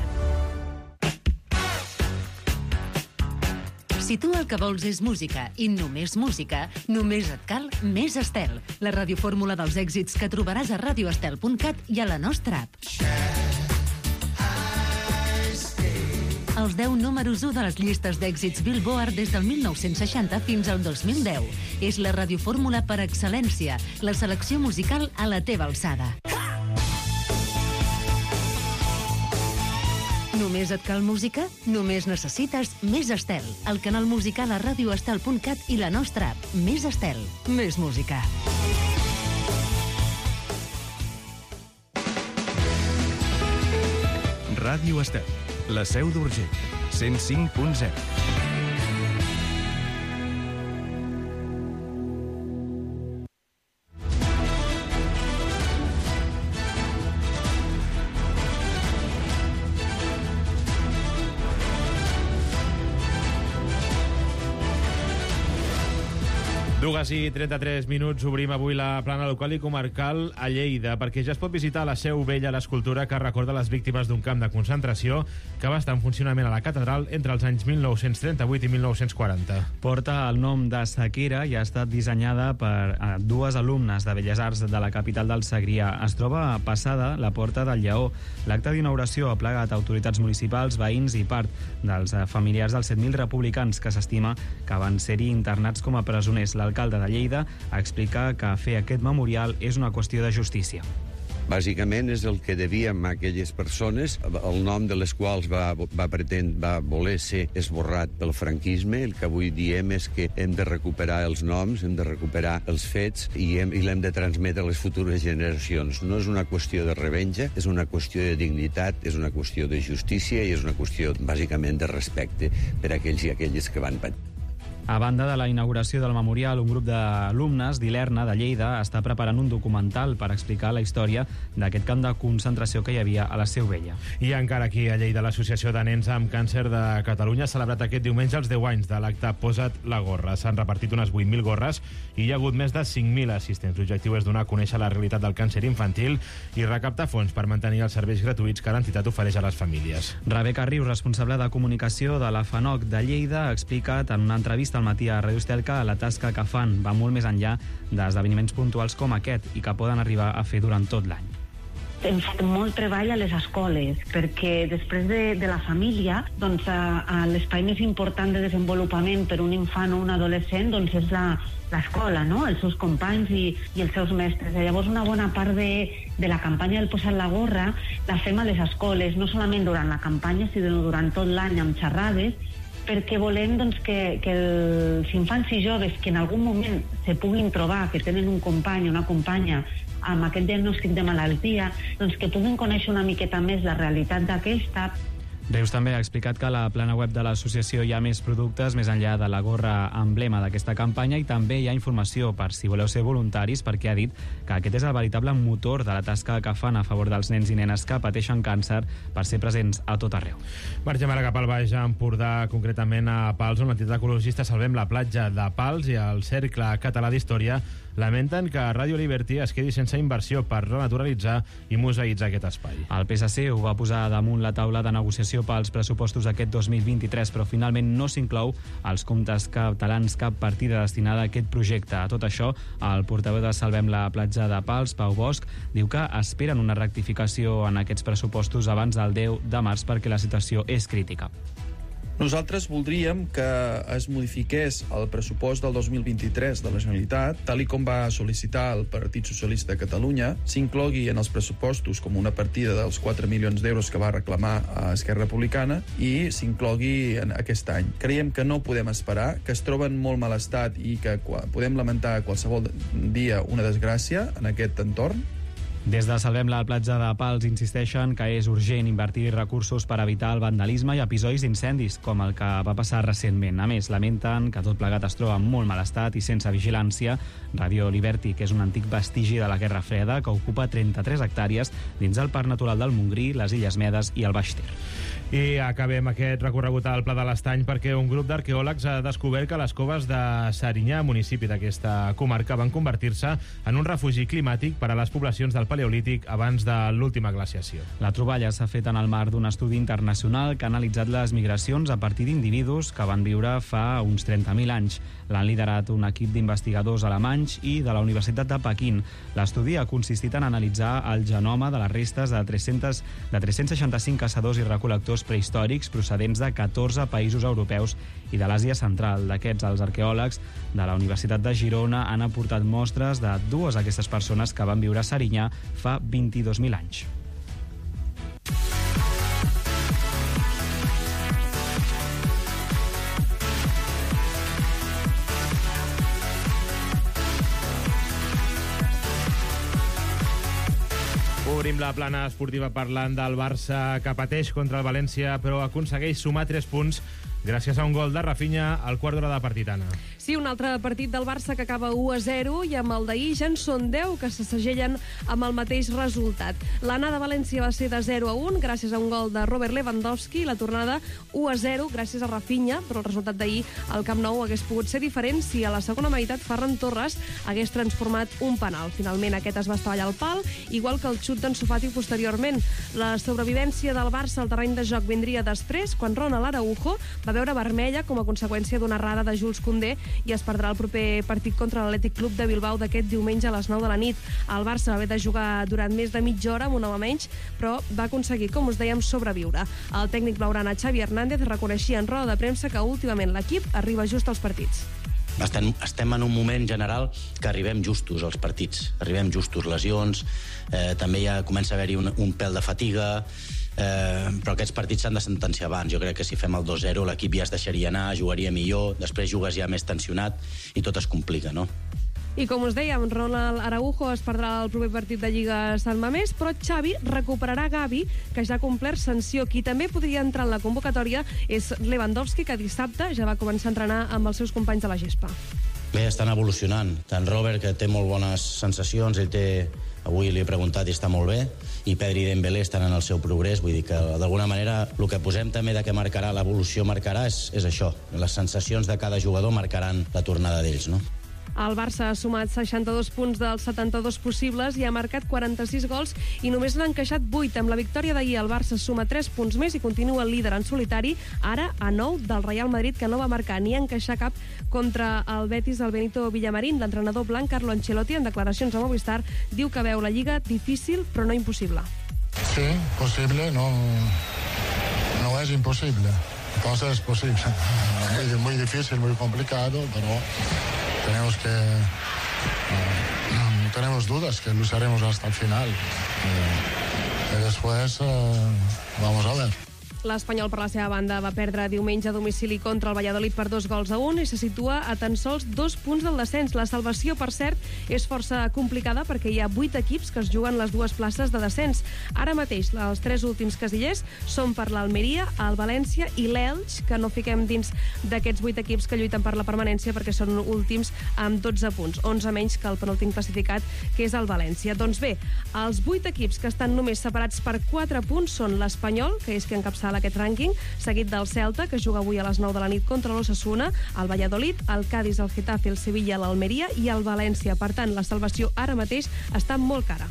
Si tu el que vols és música i només música, només et cal Més Estel, la radiofórmula dels èxits que trobaràs a radio estel punt cat i a la nostra app. Els deu números u de les llistes d'èxits Billboard des del mil nou-cents seixanta fins al dos mil deu. És la radiofórmula per excel·lència, la selecció musical a la teva alçada. Només et cal música? Només necessites Més Estel, el canal musical a radio estel punt cat i la nostra app. Més Estel, més música. Ràdio Estel, la seu d'Urgell, cent cinc punt zero. Dues i trenta-tres minuts, obrim avui la plana local i comarcal a Lleida, perquè ja es pot visitar la Seu Vella, l'escultura que recorda les víctimes d'un camp de concentració que va estar en funcionament a la catedral entre els anys mil nou-cents trenta-vuit i mil nou-cents quaranta. Porta el nom de Sequera i ha estat dissenyada per dues alumnes de Belles Arts de la capital del Segrià. Es troba passada la Porta del Lleó. L'acte d'inauguració ha plegat autoritats municipals, veïns i part dels familiars dels set mil republicans que s'estima que van ser-hi internats com a presoners. L'alcalde de Lleida explica que fer aquest memorial és una qüestió de justícia. Bàsicament és el que devíem a aquelles persones, el nom de les quals va, va, pretend, va voler ser esborrat pel franquisme. El que avui diem és que hem de recuperar els noms, hem de recuperar els fets i, hem, i l'hem de transmetre a les futures generacions. No és una qüestió de revenja, és una qüestió de dignitat, és una qüestió de justícia i és una qüestió, bàsicament, de respecte per a aquells i aquelles que van patir. A banda de la inauguració del memorial, un grup d'alumnes d'Ilerna, de Lleida, està preparant un documental per explicar la història d'aquest camp de concentració que hi havia a la Seu Vella. I encara aquí a Lleida, l'Associació de Nens amb Càncer de Catalunya ha celebrat aquest diumenge els deu anys de l'acte Posa't la gorra. S'han repartit unes vuit mil gorres i hi ha hagut més de cinc mil assistents. L'objectiu és donar a conèixer la realitat del càncer infantil i recaptar fons per mantenir els serveis gratuïts que l'entitat ofereix a les famílies. Rebeca Rius, responsable de comunicació de la FANOC de Lleida, ha explicat en una entrevista al matí a Ràdio Estel que la tasca que fan va molt més enllà d'esdeveniments puntuals com aquest i que poden arribar a fer durant tot l'any. Hem fet molt treball a les escoles, perquè després de, de la família, doncs, a, a l'espai més important de desenvolupament per un infant o un adolescent doncs és la, l'escola, no? Els seus companys i, i els seus mestres. I llavors una bona part de, de la campanya del Posa't la gorra la fem a les escoles, no solament durant la campanya, sinó durant tot l'any amb xerrades, perquè volem doncs, que, que els infants i joves que en algun moment se puguin trobar, que tenen un company o una companya amb aquest diagnòstic de malaltia, doncs que puguin conèixer una miqueta més la realitat d'aquesta. Reus també ha explicat que a la plana web de l'associació hi ha més productes més enllà de la gorra emblema d'aquesta campanya i també hi ha informació per si voleu ser voluntaris, perquè ha dit que aquest és el veritable motor de la tasca que fan a favor dels nens i nenes que pateixen càncer per ser presents a tot arreu. Marxem ara cap al Baix Empordà, concretament a Pals, on l'entitat ecologista Salvem la platja de Pals i el Cercle Català d'Història lamenten que Radio Liberty es quedi sense inversió per renaturalitzar i museïtzar aquest espai. El P S C ho va posar damunt la taula de negociació pels pressupostos d'aquest dos mil vint-i-tres, però finalment no s'inclou als comptes catalans cap partida destinada a aquest projecte. A tot això, el portaveu de Salvem la platja de Pals, Pau Bosch, diu que esperen una rectificació en aquests pressupostos abans del deu de març perquè la situació és crítica. Nosaltres voldríem que es modifiqués el pressupost del dos mil vint-i-tres de la Generalitat, tal i com va sol·licitar el Partit Socialista de Catalunya, s'inclogui en els pressupostos com una partida dels quatre milions d'euros que va reclamar a Esquerra Republicana i s'inclogui en aquest any. Creiem que no podem esperar, que es troben molt mal estat i que podem lamentar qualsevol dia una desgràcia en aquest entorn. Des de Salvem la platja de Pals insisteixen que és urgent invertir recursos per evitar el vandalisme i episodis d'incendis, com el que va passar recentment. A més, lamenten que tot plegat es troba en molt mal estat i sense vigilància. Radio Liberty, que és un antic vestigi de la Guerra Freda, que ocupa trenta-tres hectàrees dins el Parc Natural del Montgrí, les Illes Medes i el Baix Ter. I acabem aquest recorregut al Pla de l'Estany perquè un grup d'arqueòlegs ha descobert que les coves de Serinyà, municipi d'aquesta comarca, van convertir-se en un refugi climàtic per a les poblacions del Paleolític abans de l'última glaciació. La troballa s'ha fet en el marc d'un estudi internacional que ha analitzat les migracions a partir d'individus que van viure fa uns trenta mil anys. L'han liderat un equip d'investigadors alemanys i de la Universitat de Pequín. L'estudi ha consistit en analitzar el genoma de les restes de tres-cents seixanta-cinc caçadors i recol·lectors prehistòrics procedents de catorze països europeus i de l'Àsia Central. D'aquests, els arqueòlegs de la Universitat de Girona han aportat mostres de dues d'aquestes persones que van viure a Serinyà fa vint-i-dos mil anys. Obrim la plana esportiva parlant del Barça, que pateix contra el València, però aconsegueix sumar tres punts gràcies a un gol de Rafinha al quart d'hora de partit, Anna. Sí, un altre partit del Barça que acaba u a zero i amb el d'ahir ja en són deu que se segellen amb el mateix resultat. L'anada a València va ser de zero a un gràcies a un gol de Robert Lewandowski i la tornada u a zero gràcies a Rafinha, però el resultat d'ahir al Camp Nou hagués pogut ser diferent si a la segona meitat Ferran Torres hagués transformat un penal. Finalment aquest es va estavellar al pal, igual que el xut d'en Sofati posteriorment. La sobrevivència del Barça al terreny de joc vindria després, quan Ronald Araujo va veure vermella com a conseqüència d'una errada de Jules Koundé i es perdrà el proper partit contra l'Atlètic Club de Bilbao d'aquest diumenge a les nou de la nit. El Barça va haver de jugar durant més de mitja hora amb un home menys, però va aconseguir, com us dèiem, sobreviure. El tècnic blaugrana Xavi Hernández reconeixia en roda de premsa que últimament l'equip arriba just als partits. Estem, estem en un moment general que arribem justos als partits, arribem justos, lesions, eh, també ja comença a haver-hi un, un pèl de fatiga, eh, però aquests partits s'han de sentenciar abans. Jo crec que si fem el dos zero l'equip ja es deixaria anar, jugaria millor, després jugues ja més tensionat i tot es complica, no? I com us dèiem, Ronald Araujo es perdrà el proper partit de Lliga Sant Mamés, però Xavi recuperarà Gavi, que ja ha complert sanció. Qui també podria entrar en la convocatòria és Lewandowski, que dissabte ja va començar a entrenar amb els seus companys de la gespa. Bé, estan evolucionant. Tant Robert, que té molt bones sensacions, ell té... Avui li he preguntat i està molt bé, i Pedri i Dembélé estan en el seu progrés, vull dir que d'alguna manera el que posem també de que marcarà, l'evolució marcarà, és, és això. Les sensacions de cada jugador marcaran la tornada d'ells, no? El Barça ha sumat seixanta-dos punts dels setanta-dos possibles i ha marcat quaranta-sis gols i només n'ha encaixat vuit. Amb la victòria d'ahir, el Barça suma tres punts més i continua líder en solitari, ara a nou del Real Madrid, que no va marcar ni encaixar cap contra el Betis del Benito Villamarín. L'entrenador blanc, Carlo Ancelotti, en declaracions a Movistar, diu que veu la Lliga difícil però no impossible. Sí, posible, no, no es imposible. Entonces es posible. Muy, muy difícil, muy complicado, pero tenemos que... No tenemos dudas que lucharemos hasta el final. Y, y después eh, vamos a ver. L'Espanyol, per la seva banda, va perdre diumenge a domicili contra el Valladolid per dos gols a un i se situa a tan sols dos punts del descens. La salvació, per cert, és força complicada perquè hi ha vuit equips que es juguen les dues places de descens. Ara mateix, els tres últims casillers són per l'Almeria, el València i l'Elx, que no fiquem dins d'aquests vuit equips que lluiten per la permanència perquè són últims amb dotze punts, onze menys que el penúltim classificat, que és el València. Doncs bé, els vuit equips que estan només separats per quatre punts són l'Espanyol, que és qui encapçala aquest rànquing, seguit del Celta, que juga avui a les nou de la nit contra l'Osasuna, el Valladolid, el Cádiz, el Getafe, el Sevilla, l'Almeria i el València. Per tant, la salvació ara mateix està molt cara.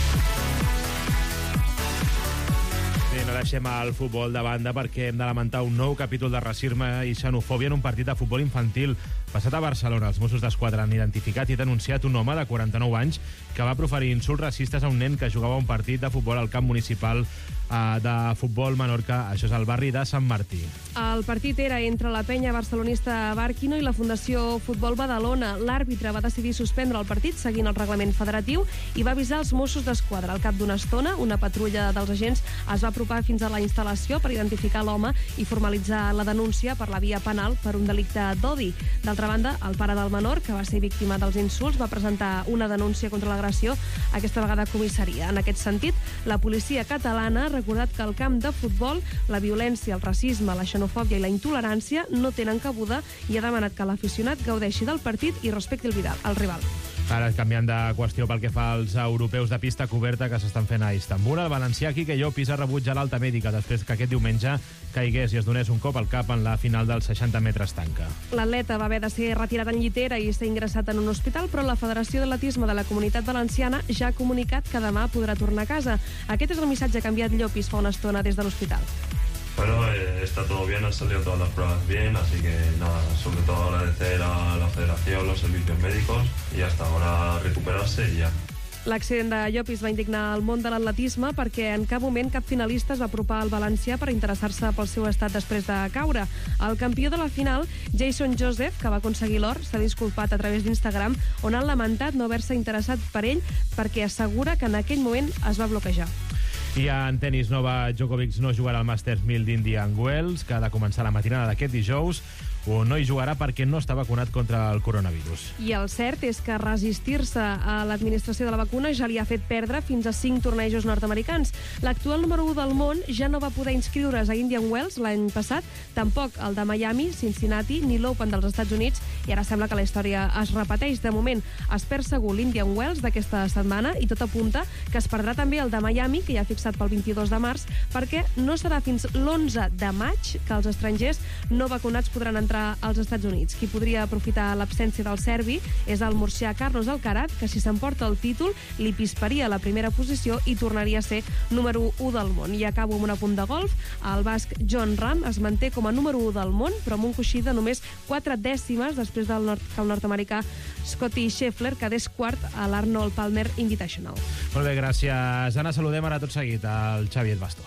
Sí, no deixem el futbol de banda perquè hem de lamentar un nou capítol de racisme i xenofòbia en un partit de futbol infantil. Passat a Barcelona, els Mossos d'Esquadra han identificat i denunciat un home de quaranta-nou anys que va proferir insults racistes a un nen que jugava un partit de futbol al camp municipal de futbol Menorca, això és al barri de Sant Martí. El partit era entre la penya barcelonista Bàrquino i la Fundació Futbol Badalona. L'àrbitre va decidir suspendre el partit seguint el reglament federatiu i va avisar els Mossos d'Esquadra. Al cap d'una estona, una patrulla dels agents es va apropar fins a la instal·lació per identificar l'home i formalitzar la denúncia per la via penal per un delicte d'odi. D'altra banda, el pare del menor, que va ser víctima dels insults, va presentar una denúncia contra l'agressió, aquesta vegada a comissaria. En aquest sentit, la policia catalana ha recordat que al camp de futbol la violència, el racisme, la xenofòbia i la intolerància no tenen cabuda i ha demanat que l'aficionat gaudeixi del partit i respecti el, vidal, el rival. Ara, canviant de qüestió pel que fa als europeus de pista coberta que s'estan fent a Istanbul, el valencià Quique Llopis ha rebutjat l'alta mèdica després que aquest diumenge caigués i es donés un cop al cap en la final dels seixanta metres tanca. L'atleta va haver de ser retirat en llitera i ser ingressat en un hospital, però la Federació d'Atletisme de la Comunitat Valenciana ja ha comunicat que demà podrà tornar a casa. Aquest és el missatge que ha enviat Llopis fa una estona des de l'hospital. Bueno, eh, está todo bien, han salido todas las pruebas bien, así que nada, sobre todo agradecer a la Federación, los servicios médicos y hasta ahora recuperarse y ya. L'accident de Llopis va indignar el món de l'atletisme perquè en cap moment cap finalista es va apropar al valencià per interessar-se pel seu estat després de caure. El campió de la final, Jason Joseph, que va aconseguir l'or, s'ha disculpat a través d'Instagram, on han lamentat no haver-se interessat per ell perquè assegura que en aquell moment es va bloquejar. I en tenis, Novak Djokovic no jugarà al Masters mil d'Indian Wells, que ha de començar la matinada d'aquest dijous, o no hi jugarà perquè no està vacunat contra el coronavirus. I el cert és que resistir-se a l'administració de la vacuna ja li ha fet perdre fins a cinc tornejos nord-americans. L'actual número u del món ja no va poder inscriure's a Indian Wells l'any passat, tampoc el de Miami, Cincinnati, ni l'Open dels Estats Units, i ara sembla que la història es repeteix. De moment, es perd segur l'Indian Wells d'aquesta setmana i tot apunta que es perdrà també el de Miami, que ja ha fixat pel vint-i-dos de març, perquè no serà fins l'onze de maig que els estrangers no vacunats podran entrar als Estats Units. Qui podria aprofitar l'absència del serbi és el murcià Carlos Alcaraz, que si s'emporta el títol li pisparia la primera posició i tornaria a ser número u del món. I acabo amb un apunt de golf. El basc Jon Rahm es manté com a número u del món, però amb un coixí de només quatre dècimes després del nord, que el nord-americà Scotty Scheffler quedés quart a l'Arnold Palmer Invitational. Molt bé, gràcies, Anna. Saludem ara tot seguit al Xavi Edbasto.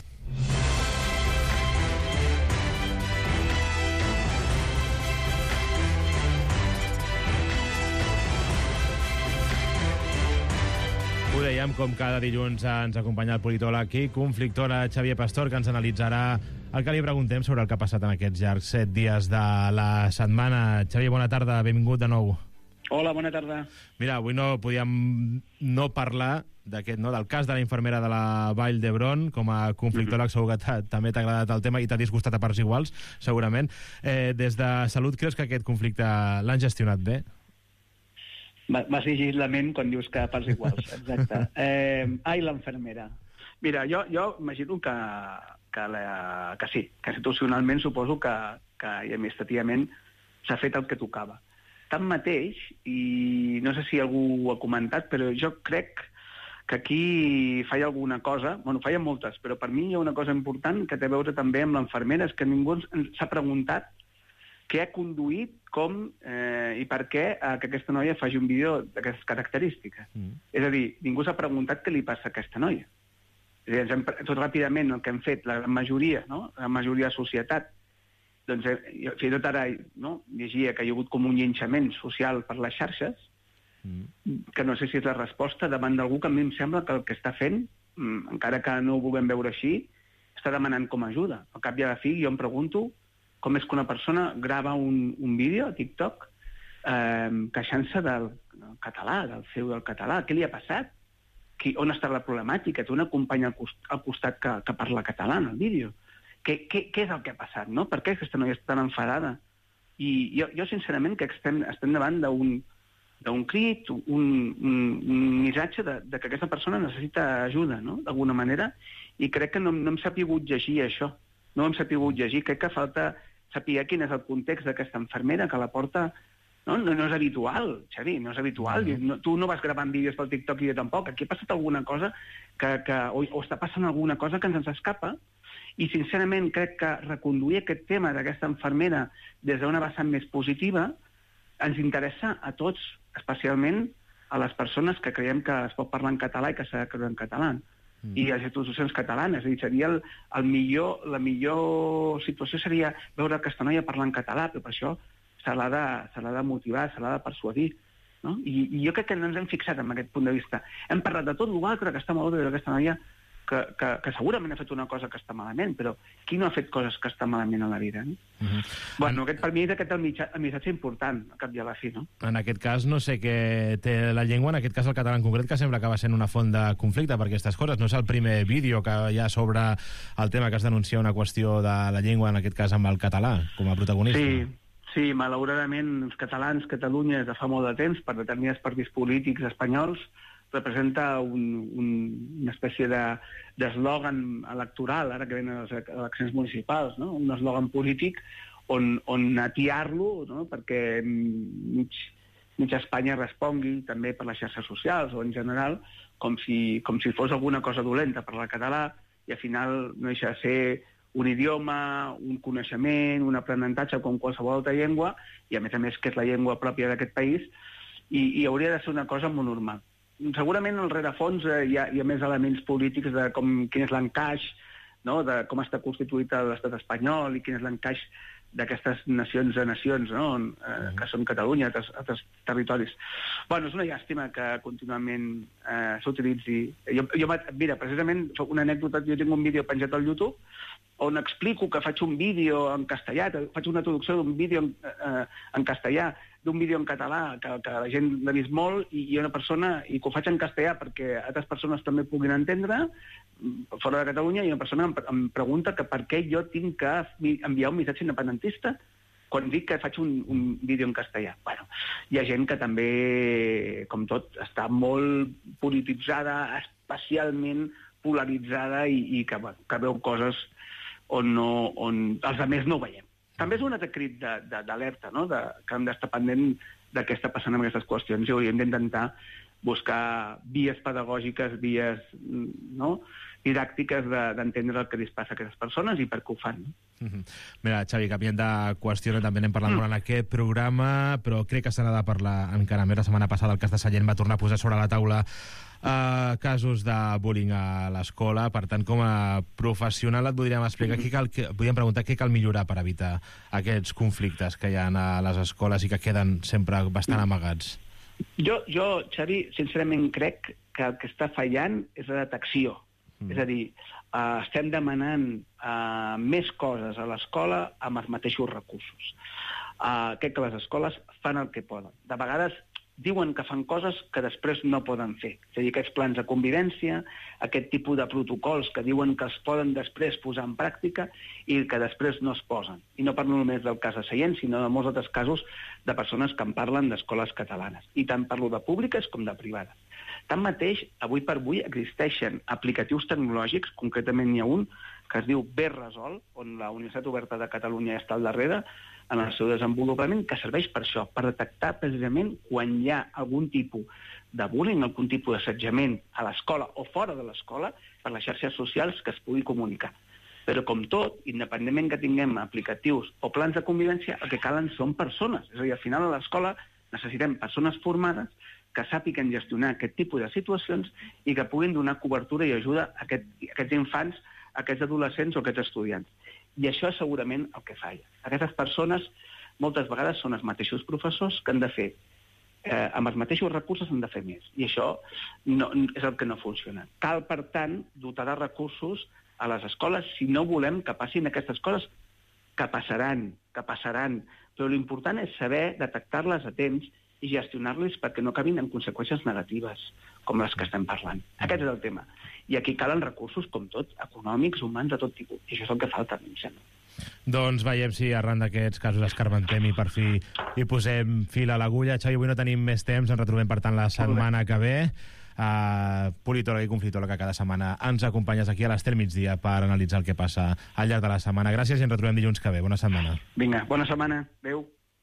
Ho dèiem, com cada dilluns ens acompanya el politòleg i conflictora Xavier Pastor, que ens analitzarà el que li preguntem sobre el que ha passat en aquests llargs set dies de la setmana. Xavier, bona tarda, benvingut de nou. Hola, bona tarda. Mira, avui no podíem no parlar d'aquest, no, del cas de la infermera de la Vall d'Hebron. Com a conflictòleg segur que també t'ha agradat el tema i t'ha disgustat a parts iguals, segurament. Eh, des de Salut, creus que aquest conflicte l'han gestionat bé? M'has llegit la ment quan dius que a parts iguals, exacte. Eh, ai, l'infermera. Mira, jo, jo imagino que, que, la, que sí, que institucionalment suposo que, que i administrativament s'ha fet el que tocava. Tanmateix, i no sé si algú ho ha comentat, però jo crec que aquí falla alguna cosa, bueno, falla moltes, però per mi hi ha una cosa important que té a veure també amb l'infermera, és que ningú s'ha preguntat què ha conduït, com eh, i per què eh, que aquesta noia faci un vídeo d'aquestes característiques. Mm. És a dir, ningú s'ha preguntat què li passa a aquesta noia. És a dir, ens hem, tot ràpidament el que hem fet, la gran majoria, no? La majoria de societat, doncs, eh, fins i tot ara no? llegia que hi ha hagut com un llinxament social per les xarxes, mm. que no sé si és la resposta davant d'algú que a mi em sembla que el que està fent, mm, encara que no ho vulguem veure així, està demanant com a ajuda. Al cap i a la fi jo em pregunto com és que una persona grava un, un vídeo a TikTok eh, queixant-se del, del català, del seu del català. Què li ha passat? Qui, on està la problemàtica? Té una companya al, cost, al costat que, que parla català en el vídeo. Què, què, què és el que ha passat, no? Per què aquesta noia està tan enfadada? I jo, jo sincerament, que estem, estem davant d'un d'un crit, un, un, un missatge de, de que aquesta persona necessita ajuda, no?, d'alguna manera, i crec que no, no hem sapigut llegir això. No hem sapigut llegir. Crec que falta saber quin és el context d'aquesta infermera que la porta... No, no, no és habitual, Xavi, no és habitual. Uh-huh. No, tu no vas gravant vídeos pel TikTok i jo tampoc. Aquí ha passat alguna cosa que, que o, o està passant alguna cosa que ens ens escapa, i sincerament crec que reconduir aquest tema d'aquesta infermera des d'una vessant més positiva ens interessa a tots, especialment a les persones que creiem que es pot parlar en català i que s'ha de creure en català. Mm. I les institucions catalanes. És a dir, seria el, el millor, la millor situació seria veure aquesta noia parlar en català, però per això se l'ha de, se l'ha de motivar, se l'ha de persuadir. No? I, I jo crec que no ens hem fixat en aquest punt de vista. Hem parlat de tot l'altre que està molt bé d'aquesta noia, que, que, que segurament ha fet una cosa que està malament, però qui no ha fet coses que està malament a la vida? No? Uh-huh. Bueno, aquest, per mi és aquest el, mitjà, el missatge important, a cap i a la fi, no? En aquest cas no sé què té la llengua, en aquest cas el català en concret, que sembla que va sent una font de conflicte per aquestes coses. No és el primer vídeo que hi ha sobre el tema que es denuncia una qüestió de la llengua, en aquest cas amb el català, com a protagonista. Sí, sí, malauradament els catalans, Catalunya, de fa molt de temps, per determinats partits polítics espanyols, representa un, un, una espècie d'eslògan de, electoral, ara que venen les eleccions municipals, no? Un eslògan polític on, on atiar-lo, no? Perquè mig, mig Espanya respongui també per les xarxes socials o en general com si, com si fos alguna cosa dolenta parlar català, i al final no deixa de ser un idioma, un coneixement, un aprenentatge com qualsevol altra llengua, i a més a més que és la llengua pròpia d'aquest país, i, i hauria de ser una cosa molt normal. Segurament al rerefons eh, hi, ha, hi ha més elements polítics de com, quin és l'encaix, no?, de com està constituït l'estat espanyol i quin és l'encaix d'aquestes nacions de nacions, no?, eh, que són Catalunya, altres, altres territoris. Bueno, és una llàstima que contínuament eh, s'utilitzi. Jo, jo, mira, precisament, una anècdota, jo tinc un vídeo penjat al YouTube on explico que faig un vídeo en castellà, faig una traducció d'un vídeo en, eh, en castellà, d'un vídeo en català, que, que la gent l'ha vist molt, i, i una persona, i que ho faig en castellà perquè altres persones també puguin entendre, fora de Catalunya, i una persona em, em pregunta que per què jo tinc que enviar un missatge independentista quan dic que faig un, un vídeo en castellà. Bueno, hi ha gent que també, com tot, està molt polititzada, especialment polaritzada, i, i que, bueno, que veu coses on, no, on els altres no ho veiem. També és un altre crit d'alerta, no?, de, que hem d'estar pendent de què està passant amb aquestes qüestions, i hauríem d'intentar buscar vies pedagògiques, vies, no?, didàctiques d'entendre de, el que li passa a aquestes persones i per què ho fan. No? Mm-hmm. Mira, Xavi, canviant de qüestió, també n'hem parlat mm. molt en aquest programa, però crec que se n'ha de parlar encara més. La setmana passada el cas de Sallent va tornar a posar sobre la taula uh, casos de bullying a l'escola. Per tant, com a professional et podríem explicar, mm. què cal, que, podríem preguntar què cal millorar per evitar aquests conflictes que hi ha a les escoles i que queden sempre bastant amagats. Jo, jo, Xavi, sincerament crec que el que està fallant és la detecció. Mm. És a dir, uh, estem demanant uh, més coses a l'escola amb els mateixos recursos. Uh, crec que les escoles fan el que poden. De vegades diuen que fan coses que després no poden fer. És a dir, aquests plans de convivència, aquest tipus de protocols que diuen que es poden després posar en pràctica i que després no es posen. I no parlo només del cas de Sallent, sinó de molts altres casos de persones que en parlen d'escoles catalanes. I tant parlo de públiques com de privades. Tanmateix, avui per avui existeixen aplicatius tecnològics, concretament n'hi ha un que es diu BERresol, on la Universitat Oberta de Catalunya està al darrere, en el seu desenvolupament, que serveix per això, per detectar precisament quan hi ha algun tipus de bullying, algun tipus d'assetjament a l'escola o fora de l'escola, per les xarxes socials que es pugui comunicar. Però com tot, independentment que tinguem aplicatius o plans de convivència, el que calen són persones. És a dir, al final a l'escola necessitem persones formades que sàpiguen gestionar aquest tipus de situacions i que puguin donar cobertura i ajuda a, aquest, a aquests infants, a aquests adolescents o a aquests estudiants. I això és segurament el que falla. Aquestes persones moltes vegades són els mateixos professors que han de fer, eh, amb els mateixos recursos han de fer més. I això no, és el que no funciona. Cal, per tant, dotar de recursos a les escoles si no volem que passin aquestes coses, que passaran, que passaran. Però l'important és saber detectar-les a temps i gestionar-les perquè no acabin amb conseqüències negatives, com les que estem parlant. Aquest és el tema. I aquí calen recursos, com tot, econòmics, humans, de tot tipus. I això és el que falta, a mi em sembla. Doncs veiem si arran d'aquests casos escarmentem i per fi hi posem fil a l'agulla. Xavi, avui no tenim més temps, ens retrobem per tant la setmana que ve. Uh, politòleg i conflictòleg, que cada setmana ens acompanyes aquí a l'Estel Migdia per analitzar el que passa al llarg de la setmana. Gràcies i ens retrobem dilluns que ve. Bona setmana. Vinga, bona setmana. Adéu.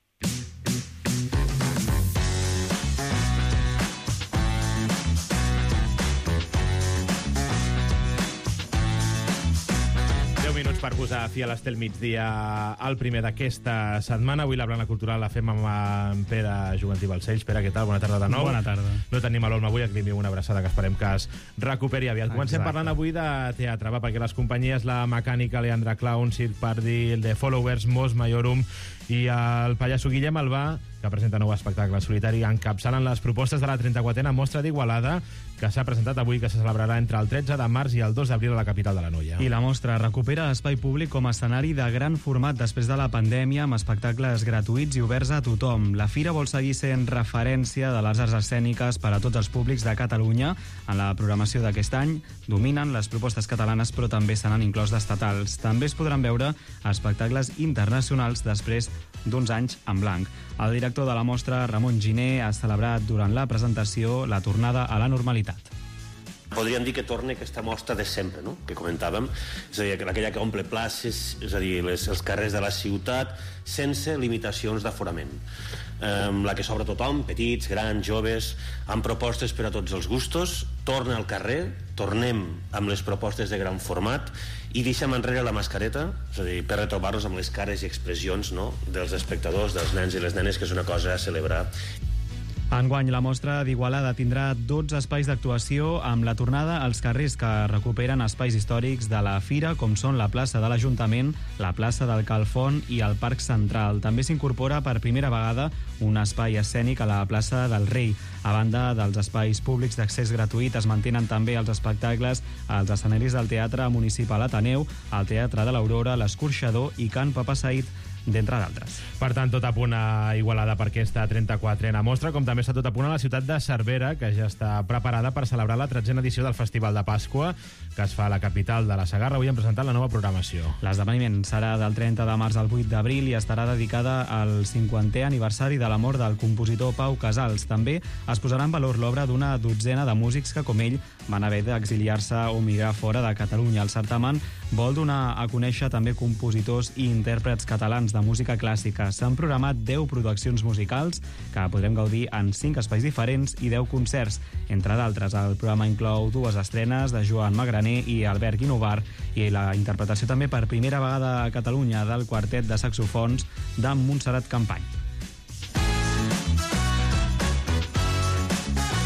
Minuts per posar fi a l'Estel Migdia al primer d'aquesta setmana. Avui la Blana Cultural la fem amb en Pere Juventí Balcells. Pere, què tal? Bona tarda de nou. Bona tarda. No tenim a l'Olma avui, aquí li envio una abraçada que esperem que es recuperi aviat. Comencem Exacte. parlant avui de teatre, va, perquè les companyies La Mecànica, Leandre Clown, Circ Pardi, el de Followers, Mos Maiorum i el pallasso Guillem Albà, que presenta nou espectacle solitari, encapçalen les propostes de la trenta-quatrena Mostra d'Igualada, que s'ha presentat avui, que se celebrarà entre el tretze de març i el dos d'abril a la capital de la Noia. I la mostra recupera l'espai públic com a escenari de gran format després de la pandèmia, amb espectacles gratuïts i oberts a tothom. La fira vol seguir sent referència de les arts escèniques per a tots els públics de Catalunya. En la programació d'aquest any dominen les propostes catalanes, però també se n'han inclòs d'estatals. També es podran veure espectacles internacionals després d'uns anys en blanc. El director de la mostra, Ramon Giner, ha celebrat durant la presentació la tornada a la normalitat. Podríem dir que torna aquesta mostra de sempre, no?, que comentàvem, és a dir, aquella que omple places, és a dir, les, els carrers de la ciutat, sense limitacions d'aforament. Um, la que s'obre tothom, petits, grans, joves, amb propostes per a tots els gustos, torna al carrer, tornem amb les propostes de gran format i deixem enrere la mascareta, és a dir, per retrobar-nos amb les cares i expressions, no?, dels espectadors, dels nens i les nenes, que és una cosa a celebrar. Enguany, la mostra d'Igualada tindrà dotze espais d'actuació amb la tornada als carrers que recuperen espais històrics de la fira, com són la plaça de l'Ajuntament, la plaça del Calfont i el Parc Central. També s'incorpora per primera vegada un espai escènic a la plaça del Rei. A banda dels espais públics d'accés gratuït, es mantenen també els espectacles als escenaris del Teatre Municipal Ateneu, el Teatre de l'Aurora, l'Escorxador i Can Papa Said, d'entre d'altres. Per tant, tot a punt a Igualada per aquesta trenta-quatrena mostra, com també està tot a punt a la ciutat de Cervera, que ja està preparada per celebrar la tretzena edició del Festival de Pasqua, que es fa a la capital de la Segarra. Avui hem presentat la nova programació. L'esdeveniment serà del trenta de març al vuit d'abril i estarà dedicada al cinquantè aniversari de la mort del compositor Pau Casals. També es posarà en valor l'obra d'una dotzena de músics que, com ell, van haver d'exiliar-se o migrar fora de Catalunya. El certamen vol donar a conèixer també compositors i intèrprets catalans de música clàssica. S'han programat deu produccions musicals que podrem gaudir en cinc espais diferents i deu concerts. Entre d'altres, el programa inclou dues estrenes de Joan Magraner i Albert Guinovar i la interpretació també per primera vegada a Catalunya del quartet de saxofons de Montserrat Campany. I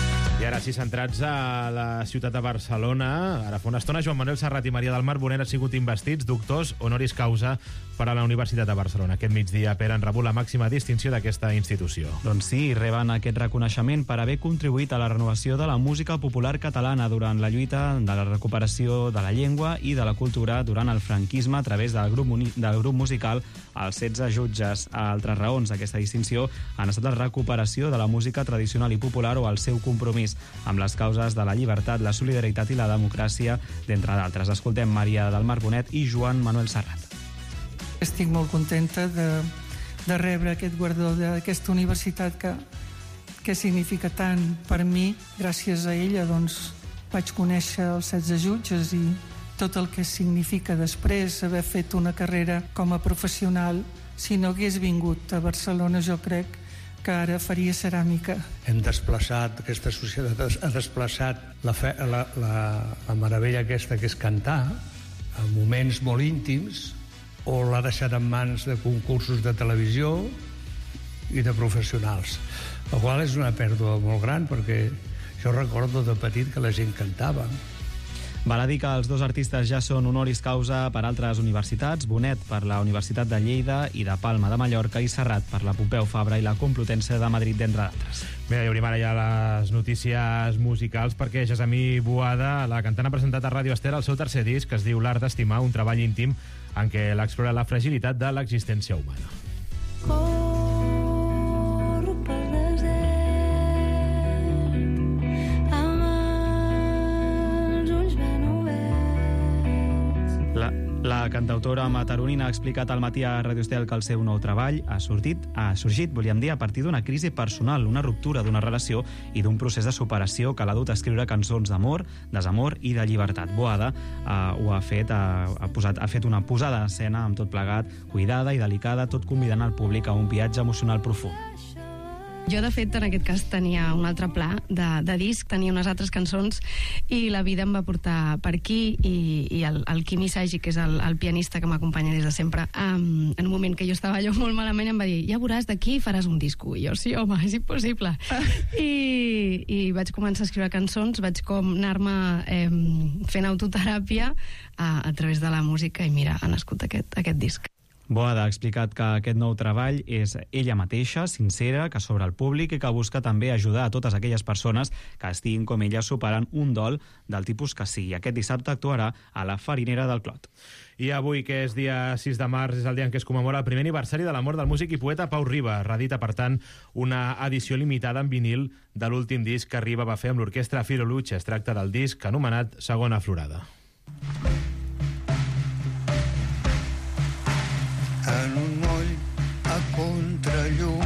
ara sí, centrats a la ciutat de Barcelona. Ara fa una estona, Joan Manuel Serrat i Maria del Mar Bonet han sigut investits doctors honoris causa per a la Universitat de Barcelona. Aquest migdia, Pere, han rebut la màxima distinció d'aquesta institució. Doncs sí, reben aquest reconeixement per haver contribuït a la renovació de la música popular catalana durant la lluita de la recuperació de la llengua i de la cultura durant el franquisme a través del grup, del grup musical Els setze jutges. Altres raons d'aquesta distinció han estat la recuperació de la música tradicional i popular o el seu compromís amb les causes de la llibertat, la solidaritat i la democràcia, d'entre d'altres. Escoltem Maria del Mar Bonet i Joan Manuel Serrat. Estic molt contenta de, de rebre aquest guardó d'aquesta universitat que, que significa tant per mi. Gràcies a ella doncs, vaig conèixer els setze jutges i tot el que significa després haver fet una carrera com a professional. Si no hagués vingut a Barcelona, jo crec que ara faria ceràmica. Hem desplaçat, aquesta societat ha desplaçat la, fe, la, la, la meravella aquesta que és cantar a moments molt íntims, o l'ha deixat en mans de concursos de televisió i de professionals, la qual és una pèrdua molt gran, perquè jo recordo de petit que la gent cantava. Val a dir que els dos artistes ja són honoris causa per altres universitats, Bonet per la Universitat de Lleida i de Palma de Mallorca i Serrat per la Pompeu Fabra i la Complutense de Madrid, d'entre d'altres. Bé, ja obrim ara ja les notícies musicals perquè Gessamí Boada, la cantant, ha presentat a Ràdio Estel el seu tercer disc, que es diu L'art d'estimar, un treball íntim en què l'explora la fragilitat de l'existència humana. La, la cantautora mataronina ha explicat al matí a Radio Estel que el seu nou treball ha sortit, ha sorgit, volíem dir, a partir d'una crisi personal, una ruptura d'una relació i d'un procés de superació que l'ha dut a escriure cançons d'amor, desamor i de llibertat. Boada eh, ho ha fet, ha, ha, posat, ha fet una posada en escena amb tot plegat, cuidada i delicada, tot convidant al públic a un viatge emocional profund. Jo, de fet, en aquest cas tenia un altre pla de, de disc, tenia unes altres cançons i la vida em va portar per aquí i, i el, el Quim Isagi, que és el, el pianista que m'acompanya des de sempre, um, en un moment que jo estava allò molt malament, em va dir, ja veuràs, d'aquí faràs un disco. I jo, sí, home, és impossible. I, i vaig començar a escriure cançons, vaig com anar-me eh, fent autoteràpia a, a través de la música i mira, ha nascut aquest, aquest disc. Boada ha explicat que aquest nou treball és ella mateixa, sincera, que s'obre al públic i que busca també ajudar a totes aquelles persones que estiguin com ella superant un dol del tipus que sigui. Aquest dissabte actuarà a la Farinera del Clot. I avui, que és dia sis de març, és el dia en què es commemora el primer aniversari de la mort del músic i poeta Pau Riba. Reedita, per tant, una edició limitada en vinil de l'últim disc que Riba va fer amb l'orquestra Firoluch. Es tracta del disc anomenat Segona Florada. En un moll a contrallum,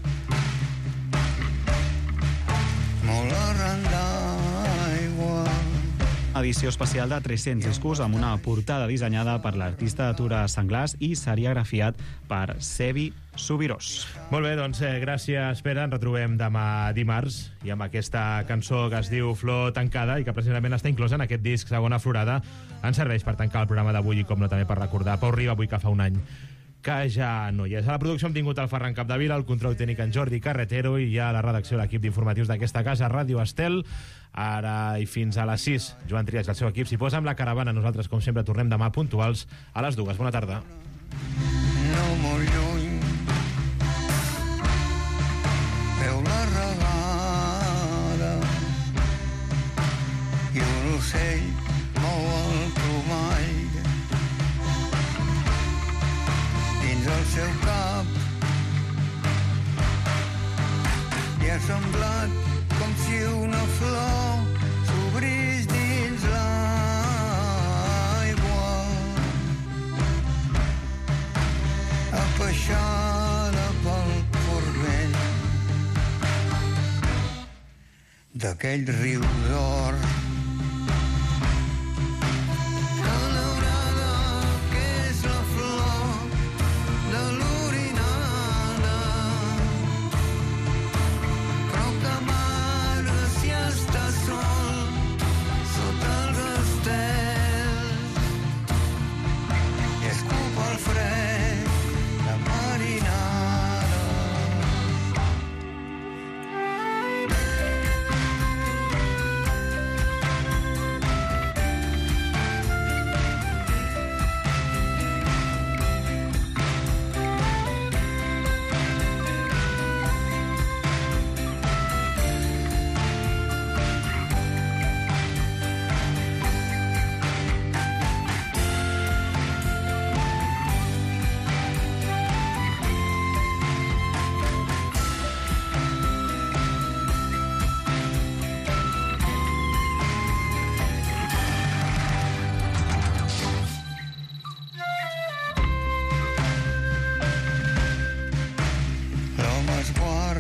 molt arran d'aigua. Edició especial de tres-cents discos amb una portada dissenyada per l'artista de Tura Senglars i seriagrafiat per Sebi Subirós. Molt bé, doncs eh, gràcies, Pere. Ens retrobem demà dimarts i amb aquesta cançó que es diu Flor tancada i que precisament està inclosa en aquest disc Segona Florada ens serveix per tancar el programa d'avui i com no també per recordar Pau Riba, avui que fa un any que ja no hi és. A la producció hem tingut el Ferran Capdevila, el control tècnic en Jordi Carretero i ja a la redacció l'equip d'informatius d'aquesta casa, Ràdio Estel. Ara i fins a les sis, Joan Trias i el seu equip s'hi posa amb la caravana. Nosaltres, com sempre, tornem demà puntuals a les dues. Bona tarda. No molt lluny, veu la regada i un ocell mou el plomall dins el seu cap i ha semblat com si una flor s'obrís dins l'aigua apeixada pel forment d'aquell riu d'or.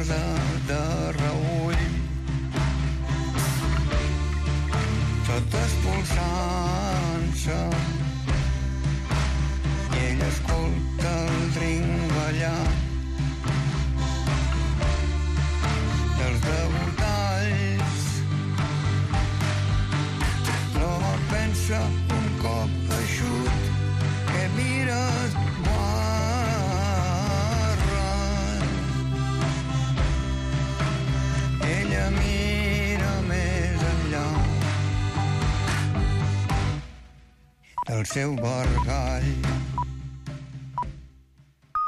posa de reull tot expulsant-se i ell escolta el drinc ballar dels debutalls. L'home pensa un cop eixut que mires guarra. Ella mira més enllà del seu bargall.